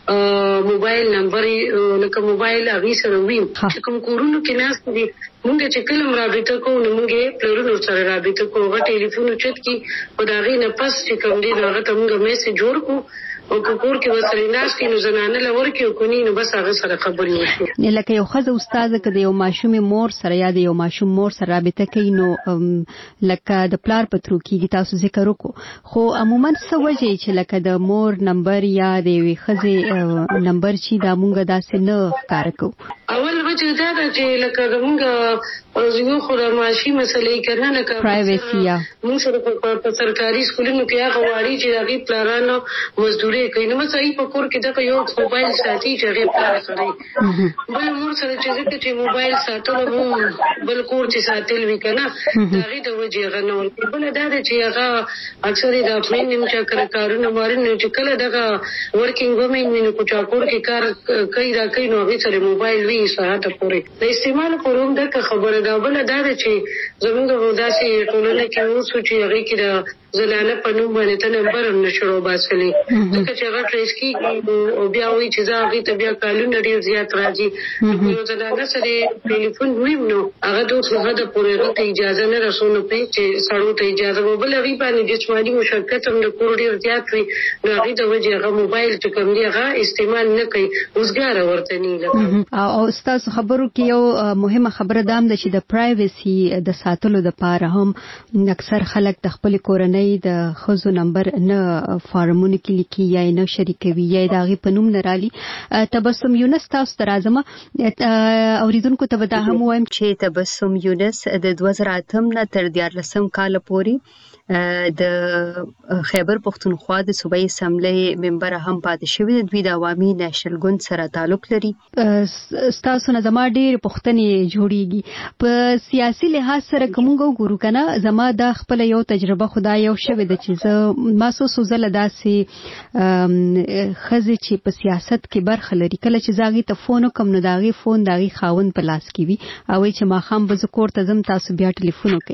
موبایل نمبر لکه موبایل هغه سره وي چې کوم کورونو کې ناست دي موږ چې کلم رابطه کوو نو موږ پلرونو سره رابطه کوو غو ټلیفون چت کې او دا غي نه پس چې کوم دي هغه ته موږ میسج جوړ کو او کور کې وسره ناس کې نو زنانه لور کې کوي نو بس هغه سره خبرې وشي لکه یو خزه استاد کده یو ماشوم مور سره یا د یو ماشوم مور سره رابطه کوي نو لکه د پلار پترو کې تاسو ذکر وکړو خو عموما څه وجه چې لکه د مور نمبر یا د وی خزه نمبر چې دا مونږ داسې نه کار کوو اول وجه دا چې لکه موږ یو خو د معاشي مسلې کنه لکه پرایویسي یا موږ سره په سرکاري سکولونو کې هغه واړي چې هغه پلانانو مزدوري کوي نو صحیح په کور کې دا یو موبایل ساتي چې هغه پلان کوي بل موږ سره چې موبایل ساتلو بل کور چې ساتل وی کنه دا غي د وجه غنول بل دا چې هغه اکثر د خپلین چې کارونه مارنه چې کله دغه ورکینګ وومن ویني کو چا کور کې کار کوي را کوي نو هغه سره موبایل وی ساعت پورې د استعمال پروم د خبره دا بل دا چې زموږ داسې ټولنه کې اوس چې هغه کې د زنانه په نوم باندې ته نمبر هم نشو باسلې ځکه چې هغه ټریس کیږي او بیا وایي چې هغه ته بیا کالونه ډیر زیات راځي نو زنانه سره ټلیفون ویم نو هغه د څه د پورې اجازه نه رسونه پي چې سړو ته اجازه وبل هغه باندې جسماني مشقت هم د کور ډیر زیات وي نو هغه د وجه هغه موبایل چې کوم دی هغه استعمال نه کوي اوسګار ورته نه او تاسو خبرو کې یو مهمه خبره دام ده چې د پرایویسي د ساتلو لپاره هم اکثر خلک د خپل کورنۍ د خزو نمبر نه فارمونه کې لیکي یا نه شریکوي یا د هغه په نوم نه رالي تبسم یونس تاسو ترازمه اوریدونکو ته ودا هم وایم چې تبسم یونس د 2008 نه تر 14 کال پورې د خیبر پختونخوا د صوبایي اسمبلی ممبر هم پاتې شوی دوی د عوامي نېشنل ګوند سره تعلق لري تاسو نه زما ډېر پښتني جوړیږي په سیاسي لحاظ سره کومګو ګورو کنه زما د خپل یو تجربه خدای یو شوی د چیز ما سوسو زله داسي خزه چې په سیاست کې برخه لري کله چې زاغي ته فون کوم نه داغي فون داغي خاون په لاس کې وي او چې ما خام بزکور ته زم تاسو بیا ټلیفون وکي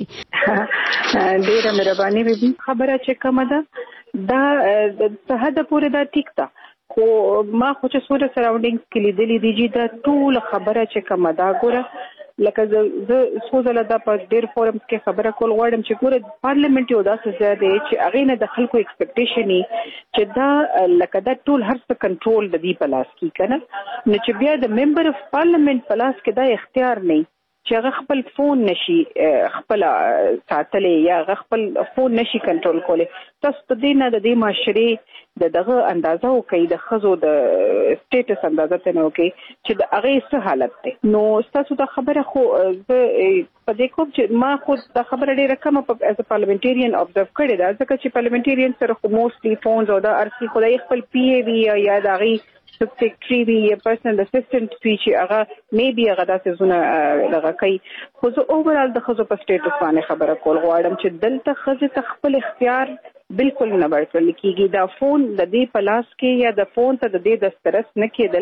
ډیره مهرباني به خبره چې کومه ده دا په حد پورې دا ټیک ده خو ما خو چې سوره سراوندینګز کې لیدلې دي چې دا ټول خبره چې کومه ده ګوره لکه زه سوزله دا په ډېر فورمز کې خبره کول غواړم چې ګوره پارلیمنت یو داسې ځای دی چې هغې نه د خلکو ایکسپیکټیشن چې دا لکه دا ټول هر څه کنټرول د دې په لاس کې که نه نو چې بیا د ممبر اف پارلیمنت په لاس کې دا اختیار نه چې هغه خپل فون نشي خپل ساتلی یا هغه خپل فون نشي کنټرول کولی تاسو په دې نه د دې معاشرې دغه اندازه وکړئ د ښځو د سټیټس اندازه ته نه وکړئ چې د هغې څه حالت دی نو ستاسو دا خبره خو زه په دې کوم چې ما خو دا خبره ډېره کمه ایز ا پارلمنټیرین ابزرو کړې ده ځکه چې پارلمنټیرین سره خو موسټلی فونز او دا ارسي خدای خپل پی ای وي یا د هغې سیکریټري وي یا پرسنل اسسټنټ وي چې هغه میبي هغه داسې زونه دغه کوي خو زه اوورال د ښځو په سټیټس باندې خبره کول غواړم چې دلته ښځې ته خپل اختیار بالکل نه ورکړل کېږي دا فون د دې په لاس کې یا د فون ته د دې دسترس نه کېدل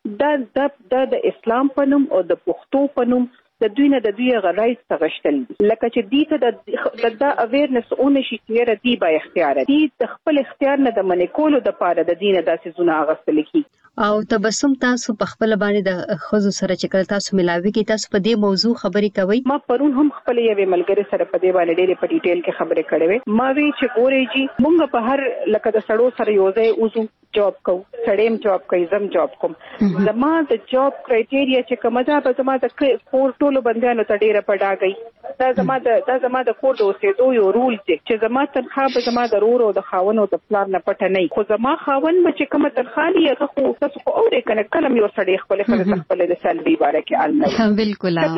دا د اسلام په نوم او د پښتو په نوم د دوی نه د دوی غرایز تغشتل لکه چې دې ته د اویرنس اون شي چې دی با اختیار دي د خپل اختیار نه د منې کولو د پاره د دینه داسې زونه اغستل کی او تبسم تاسو په خپل باندې د خزو سره چې کله تاسو ملاوي کې تاسو په دې موضوع خبرې کوي ما پرون هم خپل یو ملګری سره په دې باندې ډېر په ډیټیل کې خبرې کړې وې ما وی چې ګورې جی مونږ په هر لکه د سړو سره یو ځای اوسو جاب کوو سړیم جاب کوي زم جاب کوم زما د جاب کرایټیریا چې کومه ده په زما د کور ټولو بندیانو ته ډېره پډاګي دا زما د کور د اوسېدو یو رول دی چې زما تنخواه به زما د رور او د خاون او د پلار نه پټه نه خو زما خاون به چې کومه تنخواه لري هغه خو تاسو خو اورئ کنه کله یو سړی خپل خپل د سلبي باره کې ال نه بالکل د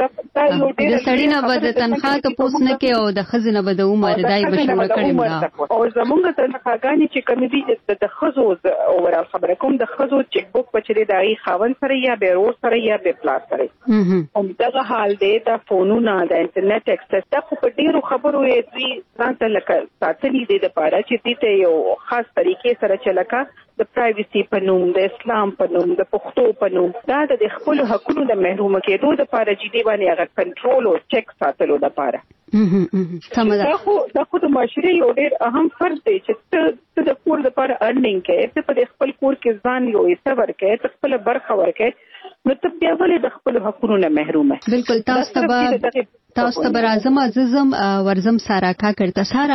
سړی نه به د تنخواه ته پوس نه کې او د خزینه به د عمر دای بشوره کړم او زمونږ تنخواهګانې چې کومې دي د خزو اورال خبره کوم د خزو چک بوک پچری دای خاون سره یا بیرور سره یا به پلاس سره هم دغه حال دی د فونونه د انټرنیټ اکسس دا په ډیرو خبرو یې دوی ځان ته لکه ساتلي دي د پاره چې دې ته یو خاص طریقې سره چلکا د پرایویسي په نوم د اسلام په نوم د پښتو په نوم دا د خپل حقوقو د محروم کېدو د پاره جدي باندې هغه کنټرول او چک ساتلو د پاره دا خو د معاشري یو ډېر اهم فرض دی چې ته د کور د پاره ارنینګ کې ته په خپل کور کې ځان یو ایستور کې ته خپل برخه ورکې نو ته بیا ولې د خپل حقوقو نه محروم یې بالکل تاسو ته برازم عزیزم ورزم سارا کا کرتا سارا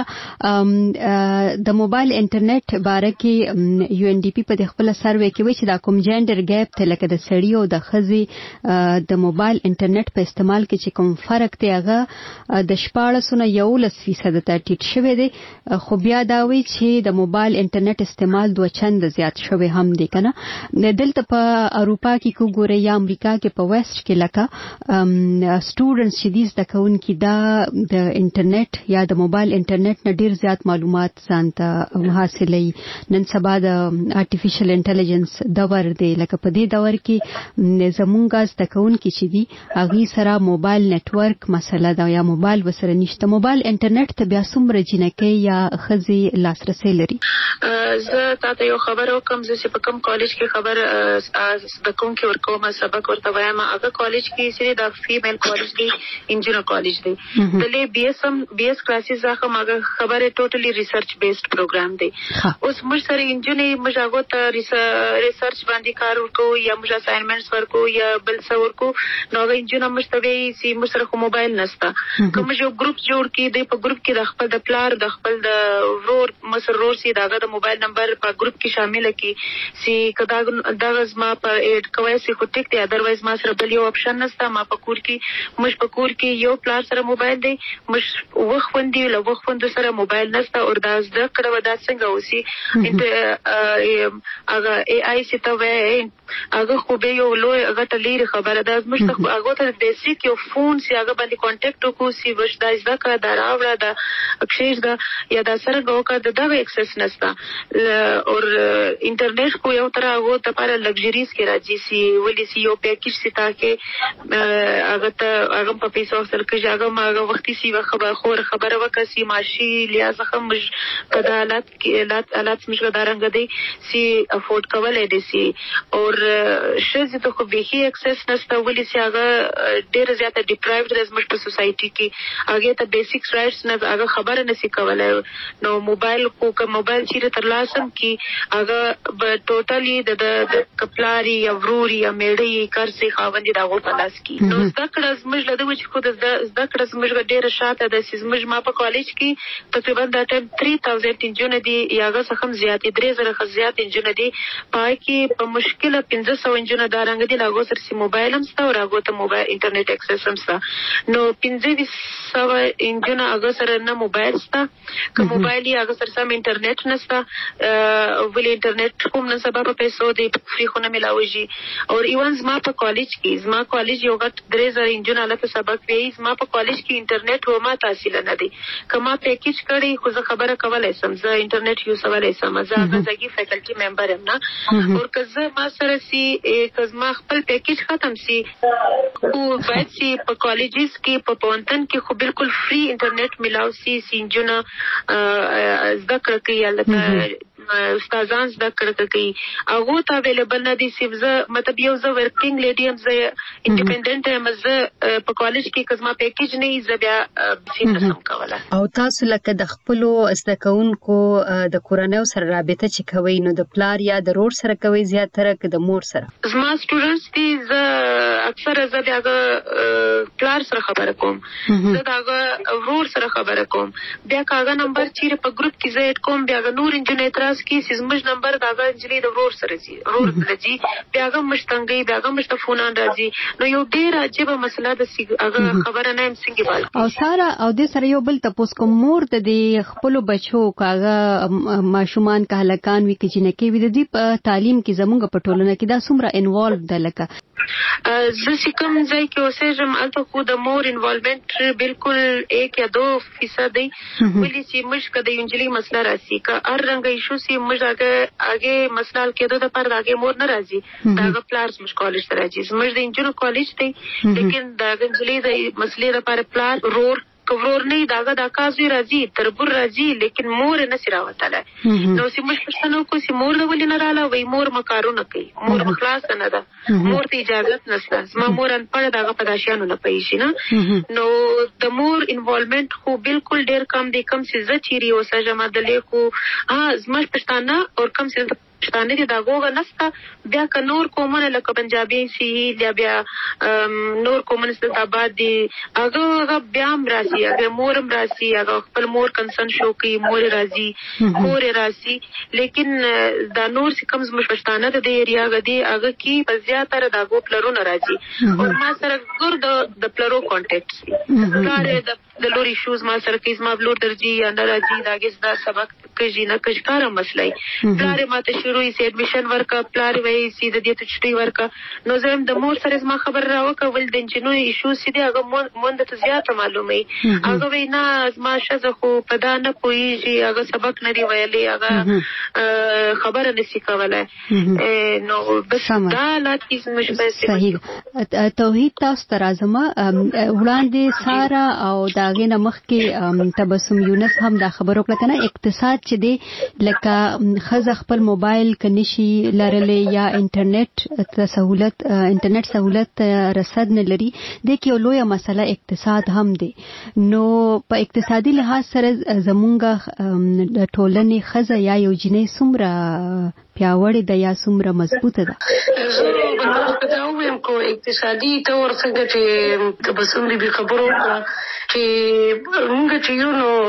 د موبایل انټرنیټ باره کې یو ان ډي پی په خپل سروې کې وایي چې دا کوم جندر ګیپ ته لکه د سړیو د خزي د موبایل انټرنیټ په استعمال کې چې کوم فرق دی هغه د 14.1% ته ټیټ شوی دی خو بیا دا وایي چې د موبایل انټرنیټ استعمال 2 چند زیات شوی هم دی کنه دلته په اروپا کې کو ګوري یا امریکا کې په ویسټ کې لکه سټوډنټس چې دیز کون کی دا د انټرنیټ یا د موبایل انټرنیټ نه ډیر زیات معلومات ځانته حاصلې نن سبا د آرټیفیشل انټيليجنس دور دی لکه په دې دور کې زمونږ د کون کی چې دی هغه سره موبایل نتورک مسله دا یا موبایل وسره نشته موبایل انټرنیټ ته بیا څومره جنکې یا خزي لاسرسي لري زه تاسو یو خبرو کوم چې په کوم کالج کې خبر د کوم کې ورکوم سبق ورته وایم هغه کالج کې سری د فیمیل کالج دی انجینر کالج دی دلې بي اس کلاسز هغه ماګه خبره ټوټلی ریسرچ بیسډ پروګرام دی اوس موږ سره انجینر موږ هغه ته ریسرچ باندې کار وکړو یا موږ اساینمنټس ورکو یا بل څه ورکو نو هغه انجینر موږ ته وی سي موږ سره موبایل نشته کوم یو ګروپ جوړ کړي دی په ګروپ کې د خپل د پلار د خپل د ورور مسرور سي داغه د موبایل نمبر په ګروپ کې شامل کړي سي کدا دغه ما په اډ کوي سي خو ټیک دی اذروایز ما سره بل یو اپشن نشته ما په کور کې موږ په کور کې یو پلار سره موبایل دی مش وخوندي له وخوند سره موبایل نشته او دا زده کړه ودا څنګه وسی هغه اي اي ستو هغه خو به یو لوی غټه لري خبره ده مش ته هغه ته بیسیک یو فون سی هغه باندې کانټیکټ وکړو سی وش دا زده کړه دا راوړه دا اکشیش دا یا دا سره غوکا دا اکسس نشته او انټرنیټ کو یو تر هغه ته پر لگژریز کې راځي سی ولې سی یو پیکیج سی تاکي هغه ته هغه په پیسو سره کې هغه ما وختي سی خبره وکړي ماشي لیاز هم مش کدالت کې حالات مش غدارنګ دي سی افورد کولای دي سی او شزه ته خو به اکسس نشته ولې سی هغه ډیر زیاته ډیپرایوډ د زموږ په سوسايټي کې هغه ته بیسیک رائټس نه هغه خبره نسی کولای نو موبایل کو موبایل چیرې تر لاسم کې هغه به ټوټلی د کپلاری یا وروري یا میړی کارسي خاوندې داغو په لاس کې نو ذکر زموږ له دوی چې خو د ذکر زموږ ډیره شاته د زموږ ما په کالج کې تقریبا د ټیم 3000 انجن دي یاغه څخه زیات 3000 زیات انجن دي پای کې په مشکله 1500 انجن دارنګ دي لاغو سره موبایل هم ستا او راغو ته موبایل انټرنیټ اکسس هم ستا نو 1500 انجن هغه سره نه موبایل ستا که موبایل یې هغه سره سم انټرنیټ نستا ولې انټرنیټ کوم نه سبب په پیسو دی فری خو نه ملاوي او ایونز ما په کالج کې زما کالج یو غټ 3000 انجن علاوه سبق وی زما په کالج کې انټرنیټ و ما تحصیل نه دی کما پیکیج کړی خو زه خبره کولای سم زه انټرنیټ یو سوالای سم زه غزاګي فیکلټي ممبر ام نه او کزه ما سره سی کزما خپل پیکیج ختم سی او باید سی په کالجز کې په پونتن کې خو بالکل فری انټرنیټ ملاو سی سینجونه ذکر کوي البته استادان ذکر کوي هغه ته اویلیبل نه دي سیوزه مطلب یو زه ورکینګ لیډی ام زه انډیپندنت ام زه په کالج کې کزما پیکیج نه زه بیا سیم نسم کوله او تاسو لکه د خپل زدکونکو د کورنۍ سره رابطه چې کوي نو د پلار یا د رور سره کوي زیاتره که د مور سره زما سټوډنټس دي زه اکثر زه دغه پلار سره خبره کوم زه دغه رور سره خبره کوم بیا کاغه نمبر چیرې په ګروپ کې زه اډ کوم بیا نور انجن اعتراض کې سیزمج نمبر داغه انجلی د ورور سره زی رور لږی بیاغه مشتنګي بیاغه مشتفونان راځي نو یو ډیر عجیب مسله د هغه خبره نه څنګه بال او سارا او د سره یو بل تاسو کوم مور د خپل بچو کاغه ماشومان کهلکان وی کې جنکه وی د دې په تعلیم کې زمونږ په ټولنه کې دا څومره انوالو ده لکه زه چې کوم ځای کې اوسېږم هلته خو د مور انوالومنټ بالکل 1 یا 2% دی. ولې چې موږ که د یو نجلۍ مسله راسي که هر رنګه ایشو سي موږ هغې مسله حل کېدو دپاره د هغې مور نه راځي، د هغه پلار زموږ کالج ته راځي. زموږ د نجونو کالج دی لیکن د هغه نجلۍ د مسلې دپاره پلار رور ورور نه دا د اکازوی راځي تربور راځي لیکن مور نه سي راوتله. نو چې موږ پښتنو کو چې مور د ولې نه رااله وای مور مکارونه کوي، مور مخلاص نه ده، مور ته اجازه نشته. زما مور ان پړ دغه پداشانو نه پېښ نه. نو د مور انوالومنت خو بالکل ډیر کم دی. کم چې ز چيري اوسه جما د لیکو زما پښتانه او کم چې پښتانه دي دا غوغه نسته. بیا که نور قومونه لکه پنجابي سي یا بیا نور قومونه ست آباد دي هغه بیا هم راځي، هغه مورم راځي، هغه خپل مور کنسن شو کوي، مور راځي مور راځي. لیکن دا نور چې کوم زموږ پښتانه د دې ایریا غدي هغه کې په زیاتره دا غو پلرونه راځي او ما سره ګور د پلرو کانټیکټ کار د لوري شوز ما سره کې زما بلور درځي یا نه راځي دا کې دا سبق کوي نه کوي کار مسلې پلار ما ته شروع یې اډمیشن ورکا پلار وایي چې د دې ته چټي ورکا. نو زم د مور سره زما خبر راوکه ول د انجنو ایشو سي دی هغه مونږ ته زیات معلومه هغه وینا زما شزه خو پدا نه کویږي هغه سبق نه دی ویلي هغه خبره نسی کولای. نو بس دا لاتیز مشبه صحیح. توحید تاسو تر ازمه وړاندې سارا او داغه نمخ کې تبسم یونس هم دا خبرو کړه کنه اقتصاد چې دی لکه خزه خپل موبایل کنيشي لرلې یا انټرنیټ سہولت رسد نه لري د کې لویه مسله اقتصاد هم دی. نو په اقتصادي لحاظ سره زمونږ ټولنې خزه یا یو جنې څومره پیاوړې ده یا څومره مضبوطه ده؟ زه وایم کو اقتصادي تور څنګه چې تبسم دې خبرو چې موږ چې یو نو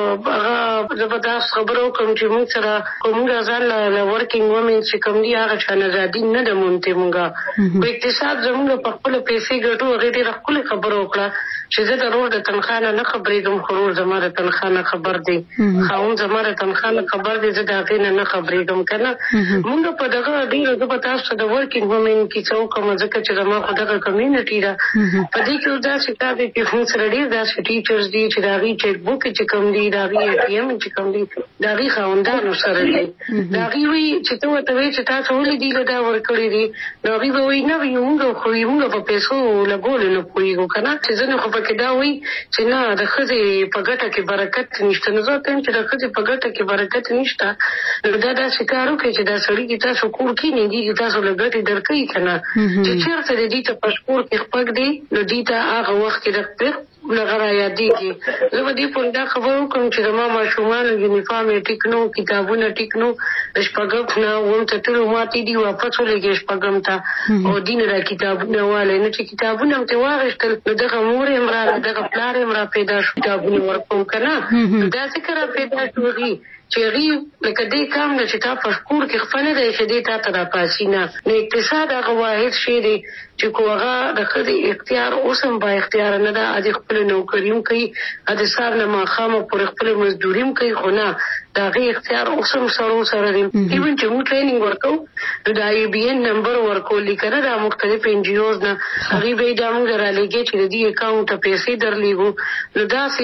هغه زبردست خبرو کوم چې موږ سره کومه ځان له ورکینګ وومن چې کوم دی هغه چا نه ازادي نه ده مونته موږ په اقتصاد زموږ په خپل پیسې ګټو هغه دې خپل خبرو وکړه چې زه د روز د تنخواه نه خبرېږم خو روز زموږ تنخواه نه خبر دی خاون زموږ تنخواه نه خبر دی زه د هغې نه خبرېږم کنه. موږ په دغه ډېر زه په تاسو د ورکینګ وومن کې څه وکړم ځکه چې زما خو دغه کمیونټي ده په دې کې داسې کار دی چې موږ سره ډېر داسې ټیچرز دي چې د هغې چیک بوک چې کوم دي د هغې ATM چې کوم دي د هغې خاوندانو سره دي د هغې وایي چې ته ورته وایې چې تاسو ولې دي له دا ورکړي دي نو هغې به وایي نه وایي موږ خو موږ په پیسو لګولو نه پوهېږو که نه چې ځینې خو پکې دا وایي چې نه د ښځې په ګټه کې برکت نشته. نو زه ورته وایم چې د ښځې په ګټه کې برکت نشته نو دا داسې کار وکړئ چې دا سړي چې تاسو کور کېنېږي تاسو له ګټې درکوي که نه چې چېرته د دې ته په شکور کې خپګ دی نو دې ته هغه وخت کې د خپل لغه را یادېږي. زه به دې پورې دا خبره وکړم چې زما ماشومانو یونیفارم یې ټیک نو کتابونه ټیک نو د شپږم نه اووم ته تلو ماتې دي واپس ولېږې شپږم ته او دین را کتابونه والی نو چې کتابونه هم ترې واخېستل نو دغه مور یې راله دغه پلار یې را پیدا شو کتابونه ورکوم که نه دا ځکه را پیدا شو هغې چې هغې لکه دې کام نه چې تا په کور کې خپله دی چې دې تا ته راپاسي نه. نو اقتصاد هغه واحد شی دی چې کو هغه د ښځې اختیار اوس هم با اختیار نه ده ادې خپله نوکري هم کوي ادې سهار نه ماښامه پورې خپله مزدوري هم کوي خو نه د هغې اختیار اوس هم سره سره دی. ایون چې موږ ټریننګ ورکوو نو د IBN نمبر ورکولي که نه دا مختلف NGOز نه هغې به یې دا موږ رالیږي چې د دې اکاونټ ته پیسې درلیږو نو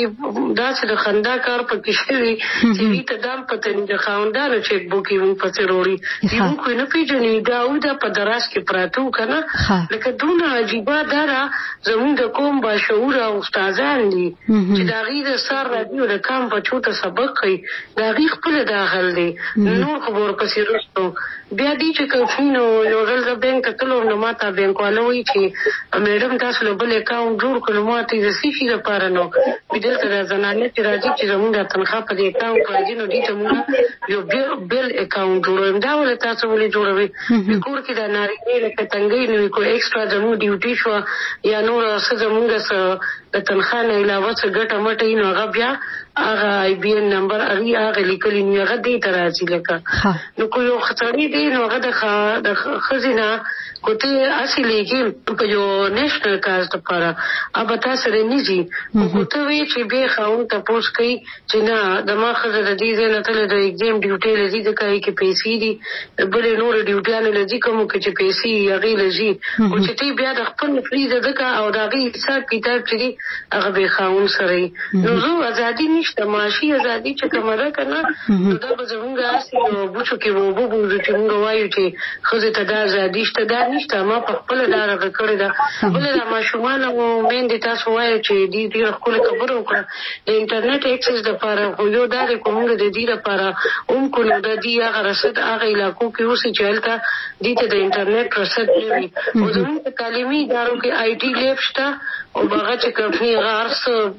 داسې د خندا کار پکې شوي چې دوی ته دا هم پته نه د خاوندانو چیک بوک یې موږ پسې وروړي دوی موږ خو یې نه پېژني دا او دا په دراز کې پراته وو که نه لکه دونه عجیبه دا ده زموږ د قوم باشعوره استادان دي چې د هغې د سار راډیو د کام بچو ته سبق کوي د هغې خپله دا حل دی نور خو به ورپسې رسو بیا دي چې کوم نو یو ځل زه بینک ته تلم نو ما ته بینکواله وایي چې میډم تاسو له بل اکاونټ جوړ کړو ما ته یې د څه شي لپاره نو دلته د زنانې چې راځي چې زموږ د تنخواه په دې اکاونټ راځي نو دې ته موږ یو بل اکاونټ جوړویم دا ولې تاسو ولې جوړوئ په کور کې د نارینې لکه تنګۍ نه وي کوئی ایکسټرا زموږ ډیوټي شوه یا نور څه زموږ د تنخواه نه علاوه څه ګټه مټه وي نو هغه بیا هغه آی بی ان نمبر هغه لیکلی نو هغه دې ترازی لکه نو کو یو خطرې دی نو هغه د خزینه کوته اصلي کې په یو نېشنل کارت لپاره اب تاسو سره نيږي کوته وی چې به خاون تاسو کوي چې نه د ما خزه د دې نه تل د ایگزام ډیوټي لذي د کوي کې پیسې دي بل نور ډیوټیانه لذي کوم کې پیسې یغي لذي او چې تی بیا د خپل فریز دغه او دغه حساب کتاب چې هغه به خاون سره نو زه ازادي نشته معاشي ازادي چې کومه کنه دا به زمونږ اصلي بوچو کې وو چې موږ وایو چې خزه ته د ازادي شته دا نشته ما په خپل لار غکړې ده بل د ماشومان او مېندې تاسو وایو چې دې خپل خبرو وکړه د انټرنیټ اکسس د لپاره یو دا کوم د دې لپاره کو نو د دې هغه رسد هغه علاقو کې اوسې چلتا دې ته د انټرنیټ رسد نوي او زموږ تعلیمي ادارو کې آی ټي لیب شته او هغه چې کمپنی غارس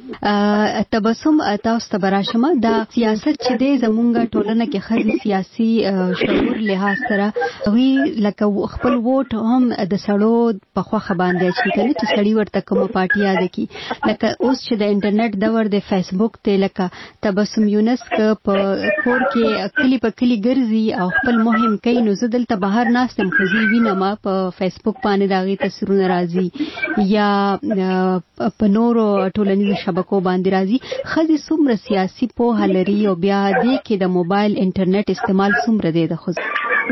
تبسم تاسو ته براشمه دا سیاست چې د زمونږ ټولنه کې خزي سیاسي شعور لحاظ سره وی لکه خپل ووټ هم د سړو په خوخه باندې چې کله چې سړی ورته کوم پارټي یاد کی لکه اوس چې د انټرنیټ دور د فیسبوک ته لکه تبسم یونس په کور کې کلی په کلی ګرځي او خپل مهم کوي نو زه دلته بهر ناستم خزي وینم په فیسبوک باندې داغي تصویرونه راځي یا په نورو ټولنیزو شبکو باندې راځي خزي څومره سیاسي پوهه لري او بیا دې کې د موبایل انټرنیټ استعمال څومره دی د خزو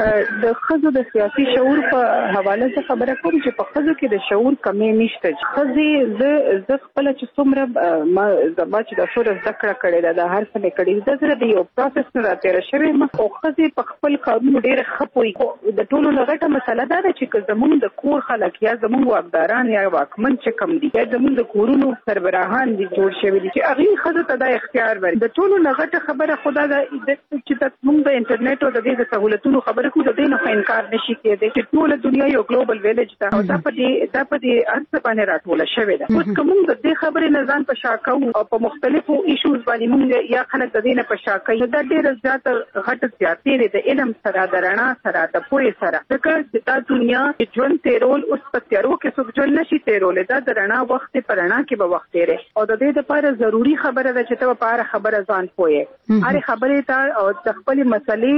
د خزو د سیاسي شعور په حواله څخه خبره کوم چې په خزو کې د شعور کمی نشته خزي ز خپل چې څومره ما چې د شعور ذکر کړی دا هر څه کړی د زړه دی یو پروسس نه راته شوی او خزي په خپل قانون ډېر خپوي د ټولو لغټه مسله دا چې زموږ د کور خلک یا زموږ واکداران یا واکمن چې کم دي یا زموږ د کورونو سربراهان دي جوړ شوی دي چې هغه خزو ته د اختیار ورکړي د ټولو لغټه خبره خدا د چې د موږ د انټرنیټ او د دې سہولتونو خبره کو د دې نه انکار نشي کېدای چې ټول دنیا یو ګلوبل ویلیج ده او دا په دې ارڅ باندې راټول شوی ده اوس کوم د دې خبرې نه ځان په شاکو او په مختلفو ایشوز باندې موږ یا خلک د دې نه په شاکو دا ډېر زیات غټ زیاتې د علم سره د رڼا سره د پوهې سره ځکه چې دا دنیا ژوند تیرول اوس په تیارو کې څوک ژوند نشي تیرول دا د رڼا وخت په رڼا کې به وخت تیرې او د دې لپاره ضروری خبره ده چې ته په اړه خبره ځان پوهې هر خبره ته او د خپل مسلې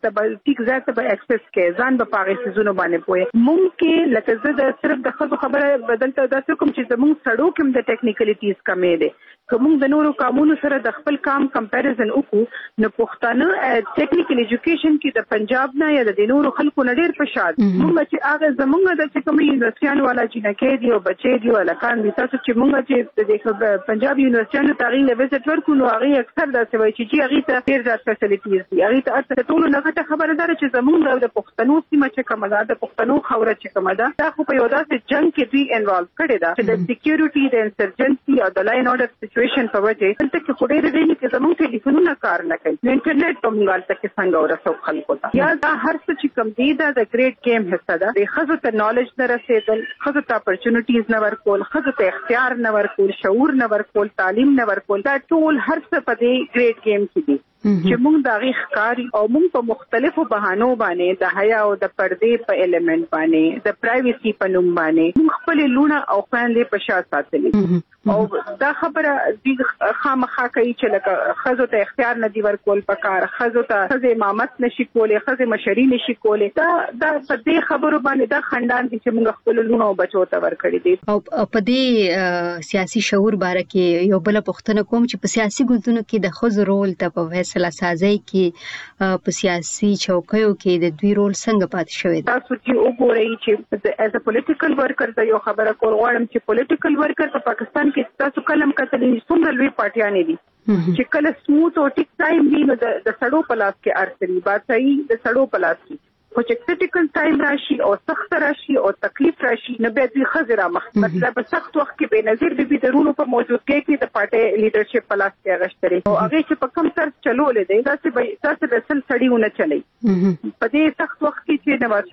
ټیک ځای ته ایکسس کې ځان په پاغې سيزونو باندې پوهې ممکن لکه زه د صرف د خبره بدلته دا کوم چې زموږ سړو کې د ټیکنیکلیټیز کمې دي کوم د نورو قانونو سره د خپل کام کمپیریزن وکړو نو پښتانه ټیکنیکل ایجوکیشن کې د پنجاب نه یا د نورو خلکو نه ډېر پښاد موږ چې هغه زموږ د کوم یونیورسيټیانو والا جنکې دی او بچي دی او لکان دي تاسو چې موږ چې د پنجاب یونیورسيټیانو تاریخ له وزټ ورکو نو هغه اکثر دا څه وایي چې هغه ته ډېر ځات فیسیلیټیز دي هغه ته ټول نه غټه خبره ده چې زموږ د پښتنو سیمه چې کومه ده د پښتنو خوره چې کومه ده دا خو په یو داسې جنگ کې دوی انوالو کړي ده چې د سکیورټي د انسرجنسي او د لاین اورډر سچويشن په وجه دلته کې خوري دی چې زموږ ټلیفونونه کار نه کوي انټرنیټ په موږ ته څنګه ورسو خلکو ته یا دا هر څه چې کوم دی دا د ګریډ گیم حصہ ده د خزو ته نالج نه رسیدل خزو ته اپورچونټیز نه ورکول خزو ته اختیار نه ورکول شعور نه ورکول تعلیم نه ورکول دا ټول هر څه په دې ګریډ گیم کې دي چې موږ د غیخکاری او موږ په مختلفو بهانو باندې د حیا او د پردې په الیمنٹ باندې د پرایویسی په نوم باندې موږ خپل لونه او خويندې په شا ساتلې او دا خبره د خامخا کوي چې لکه خزو ته اختیار نه دی ورکول پکار خزو ته خزه امامت نشي کولې خزه مشري نشي کولې دا په دې خبرو باندې دا خندان دي چې موږ خپل لونه او بچو ته ورکړي دي او په دې سیاسي شعور باره کې یو بل پوښتنه کوم چې په سیاسي ګوندونو کې د خزو رول ته په فیصله سازي کې په سیاسي چوکیو کې د دوی رول څنګه پاتې شوی دی تاسو چې وګورئ چې as a political worker دا یو خبره کول غواړم چې political worker په پاکستان کې تاسو کلم کتلې څومره لوی پارټیانې دي چې کله سموث او ټیک ټایم دی نو د سړو پلاس کې ارسري بادشاہي د سړو پلاس کې خو چې کریټیکل ټایم راشي او سخت راشي او تکلیف راشي نو به دوی خزر مطلب سخت وخت کې به نظر به درونو په موجودګۍ کې د پارټي لیډرشپ پلاس کې اغشتري او هغه چې په کم سر چلولې دی دا چې تاسو به سل سړیونه چلی په دې سخت وخت کې چې نواز شریف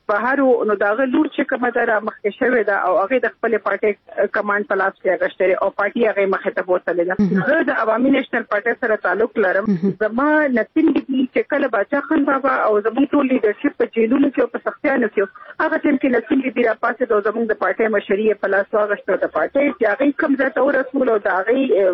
بهر نو داغه لور چې کومه دره مخکې شوې ده او هغه د خپل پارټي کمانډ په لاس کې غشتري او پارټي هغه مخه ته بوتلې ده. زه د عوامي نېشنل پارټي سره تعلق لرم. زما نتین دي چې کله باچا خان بابا او زموږ ټول لیډرشپ په جیلونو کې او په سختیانو کې هغه ټیم کې نتین دي را پاسه د زموږ د پارټي مشري په لاس واغشته د پارټي چې هغه کوم ځای ته ورسول او دا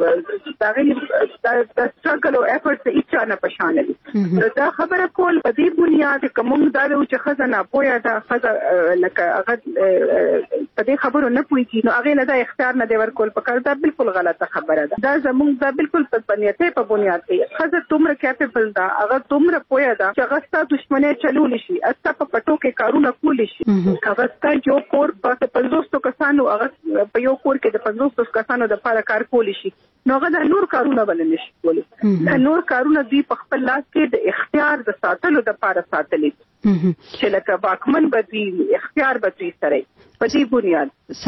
struggle او effort هیڅ نه پښانه دي. دا خبره کول په دې بنیاد کوم دا چې خزانه پویا دا خزانه لکه هغه په دې خبرو نه پوي نو هغه له اختیار نه دی ورکول پکړ دا بالکل غلطه خبره ده. دا زموږ دا بالکل په بنیته په بنیاد دی خزه تومره کیپبل دا هغه تومره پویا دا چې هغه ستاسو دښمنه چلول شي استا په پټو کې کارونه کول شي. هغه ستاسو یو کور په 500 کسانو هغه په یو کور کې د 500 کسانو د لپاره کار کول شي نو هغه د نور کارونه بل نشي کولی. د نور کارونه دی په خپل لاس کې د اختیار د ساتلو د لپاره ساتلې چې لکه واکمن بدوي اختیار بدوي سره په دې بنیاد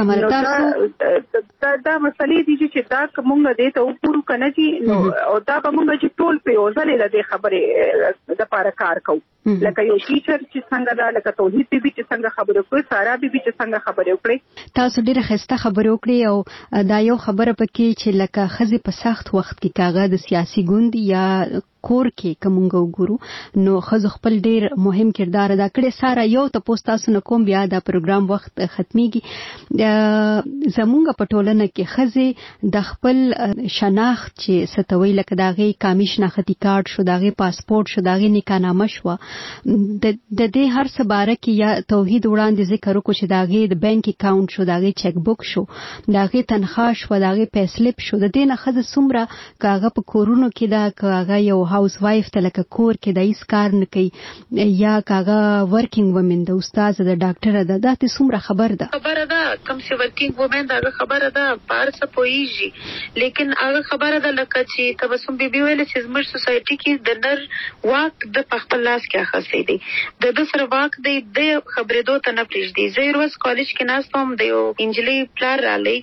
دا مسلې دي چې دا کومه دې ته وګورو کنه چې او دا به موږ چې ټول په اوځلې د خبرې د لپاره کار کوو لکه یو ټیچر چې څنګه دا لکه توحید بي چې څنګه خبرې کوي سارا بي چې څنګه خبرې وکړي. تاسو ډیره خسته خبرې وکړي او دا یو خبره پکې چې لکه خزي په سخت وخت کې کاغه د سیاسي ګوند یا کور کې کومګو ګورو نو خزو خپل ډیر مهم کردار ادا کړي. سارا یو ته پوسټ تاسو نه کوم بیا دا پروګرام وخت ختميږي زمونږ په ټولنه کې خزي د خپل شناخت چې ستوي لکه داغي کامی شناختی کارت شو داغي پاسپورت شو داغي نکاحنامه شو د دې هر څه باره کې یا توحید وړاندې ذکر وکړو چې داغي د بانک اکاونټ شو داغي چک بوک شو داغي تنخواه شو داغي پیسلیپ شو د دې نه خزه سمره کاغه په کورونو کې دا کاغه یو هاوس وایف ته لکه کور کې د هیڅ کار نه کوي یا کاغه ورکینګ وومن د استاد د ډاکټر د داتې سمره خبر ده کم سی ورکینګ وومن دا خبره ده بار څه پويږي لیکن هغه خبره ده لکه چې تبسم بیبي ویل چې زموږ سوسايټي کې د نر واک د خپل لاس کې اخستې دي د سره واک د خبرې دوه ته نه پریږدي. زه روز کالج کې ناستم د یو انجلي پلار رالي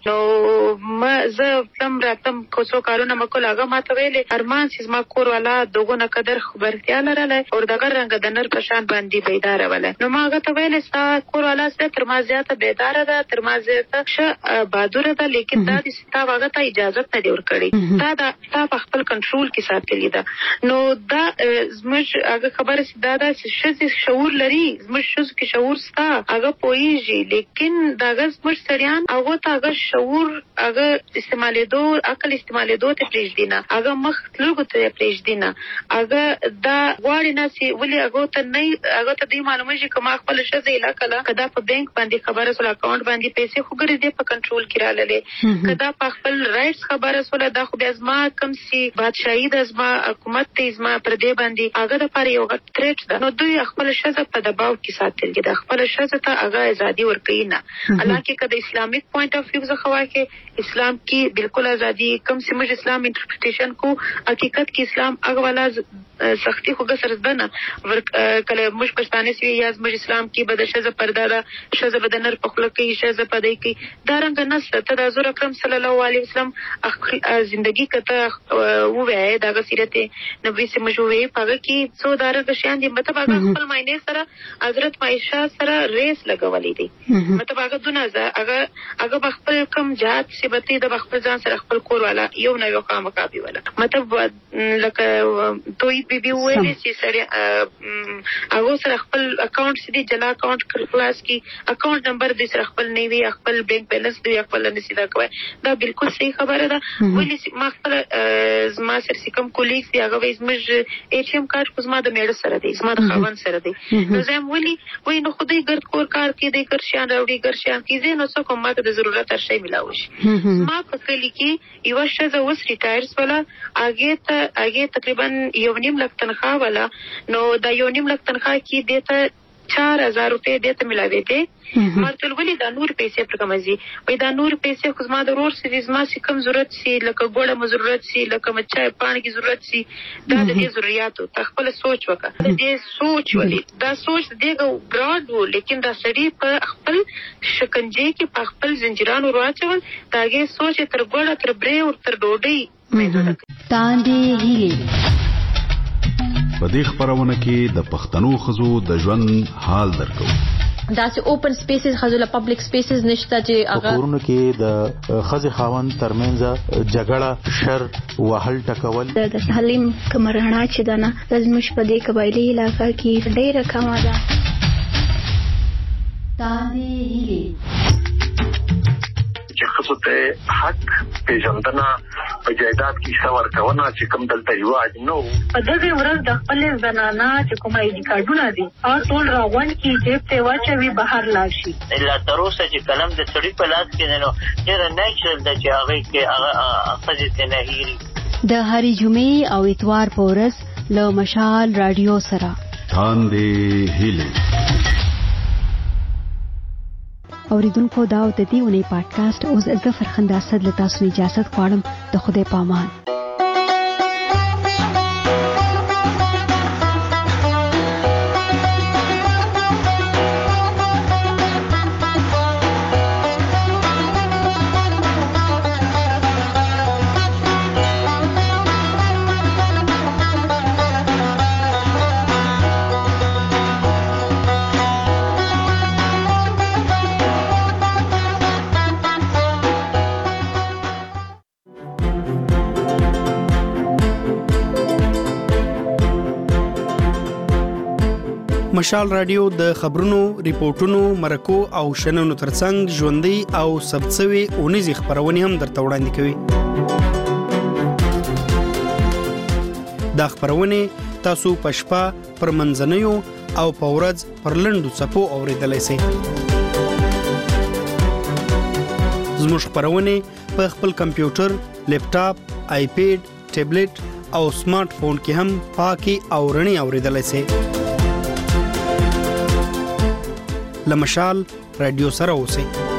نو ما زه تم راتم کوڅو کارونه مکول هغه ماته ویلې ارمان چې ما کور والا دغه قدر خبرتیا لرله او دغه رنګ د نر پشان باندې بیدار وله نو ما هغه ته ویلې ستا کور والا ست تر ما زیاته بیدار ده تر ما زیاته ش بہادر ده لیکن دا د ستا هغه ته اجازه نه دی ورکړي دا په خپل کنټرول کې ساتلی ده نو دا زموږ هغه خبره ساده ده چې شذ شعور لري زموږ شذ کې شعور ستا هغه پويږي لیکن دا زموږ سړیان هغه ته هغه شعور هغه استعمالېدو عقل استعمالېدو ته پریږدي نه هغه مخ لږ ته پریږدي نه هغه دا غواړي نه چې ولې هغه ته نه هغه ته دی معلومه شي کومه خپل شذ علاقه کدا په بانک باندې خبره سره اکاونټ باندې پیسې خو ګرځي په کنټرول کې رااله کدا په خپل رائټس خبره سره دا خو بیا زما کم سي بادشاہي د زما حکومت ته زما پر دې باندې هغه د پاره یو غټ تریټ ده نو دوی خپل شذ په دباو کې ساتل دي د خپل شذ ته هغه ازادي ورکړي نه حالانکه کدا اسلامیک پوینټ اف ویو زخوا کې اسلام کې بالکل ازادي کم سي مج اسلام انټرپریټیشن کو حقیقت کې اسلام هغه والا سختي خو ګسر زدنه کله مش پښتانه سی یا مج اسلام کې بد شذ پردا ده شذ بدنر په خلک کې شذ پدې کې دا رنګ نس ته د حضور اکرم صلی الله علیه وسلم زندگی کته وې دا سیرت نبی سے مجوې پاګه کې څو دارغه شیان دي مطلب هغه خپل ماینه سره حضرت عائشہ سره ریس لګولې دي مطلب هغه دونه هغه خپل کم جات سیبتی د خپل ځان سره خپل کور والا یو نه یو خامخابي والا مطلب لکه دوی بي ویلې چې سره هغه سره خپل اکاونټ سدي جلا اکاونټ کلاس کې اکاونټ نمبر دې سره خپل نیوي خپل بانک بیلنس دې خپل نسیدا کوي دا بالکل صحیح خبره ده ولې ما خپل زما سره کوم کولیګ دی هغه وایي زموږ اې ټي ایم کارت په زما د میړه سره دی زما د خاوند سره دی نو زم ولې وای نو خدای ګرد کور کار کې دې ګرشان راوړي ګرشان کې زه نو څه کوم ماته د ضرورت هر شی ملاوي شي ما په کلی کې یو شزه وس ریټایرز ولا هغه تقریبا 1.5 لک تنخواه ولا نو دا 1.5 لک تنخواه کې دیته 4000 روپے دیته ملاوي دي مرتل ولې دا نور پیسې پر کومځي وای دا نور پیسې خو زما د ورور سي زما سي کم ضرورت سي لکه ګوړه مو ضرورت سي لکه مچای پانی کی ضرورت سي دا د دې ضرورتو تخپل سوچ وکړه دې سوچ ولې دا سوچ دغه براډ وو لیکن دا سړی په خپل شکنجه کې په خپل زنجیرانو راچول داګه سوچ تر ګوړه تر برې او تر ډوډۍ تاندې هیلي په دې خبرونه کې د پښتنو خزو د ژوند حال درکو داسې اوپن سپیسز خزل پبلک سپیسز نشته چې هغه کورونو کې د خزي خاوند ترمنځ جګړه شر وهل ټکول د تعلیم کمرهنا چې دنه زموږ په دې قبایلی علاقہ کې ډېر کم ده. چې خصوص ته حق پیژندنه په جایداد کې څور کونه چې کوم دلته ریواج نو په دغه ورځ د خپل زنانه چې کوم اې ډي کارډونه دي او ټول راغون کې چې په واچوي بهر لاړ شي. الا تر اوسه چې کلم د سړي په لاس کې نو ډېر نیچرل د چې هغه کې هغه خځې نه هېري. د هرې جمعې او اتوار په ورځ له مشال رادیو سره تاندې هیله اوریدونکو دا د دې ونې پادکاسټ اوس ظفر خندا صد له تاسو اجازه غواړم د خدای پامان. مشال رادیو د خبرونو، ریپورتونو، مرکو او شننو ترڅنګ ژوندۍ او ثبتسوي اونیزې خبرونه هم درته وړاندې کوي. دا خبرونه تاسو په شپه پر منځنیو او په ورځ پر لنډو څپو اوریدلای شئ. زموږ خبرونه په خپل کمپیوټر، لیپټاپ، آیپیډ، ټابلیټ او سمارټ فون کې هم پاکي او رڼي اوریدلای شئ. لمشال رادیو سره اوسئ.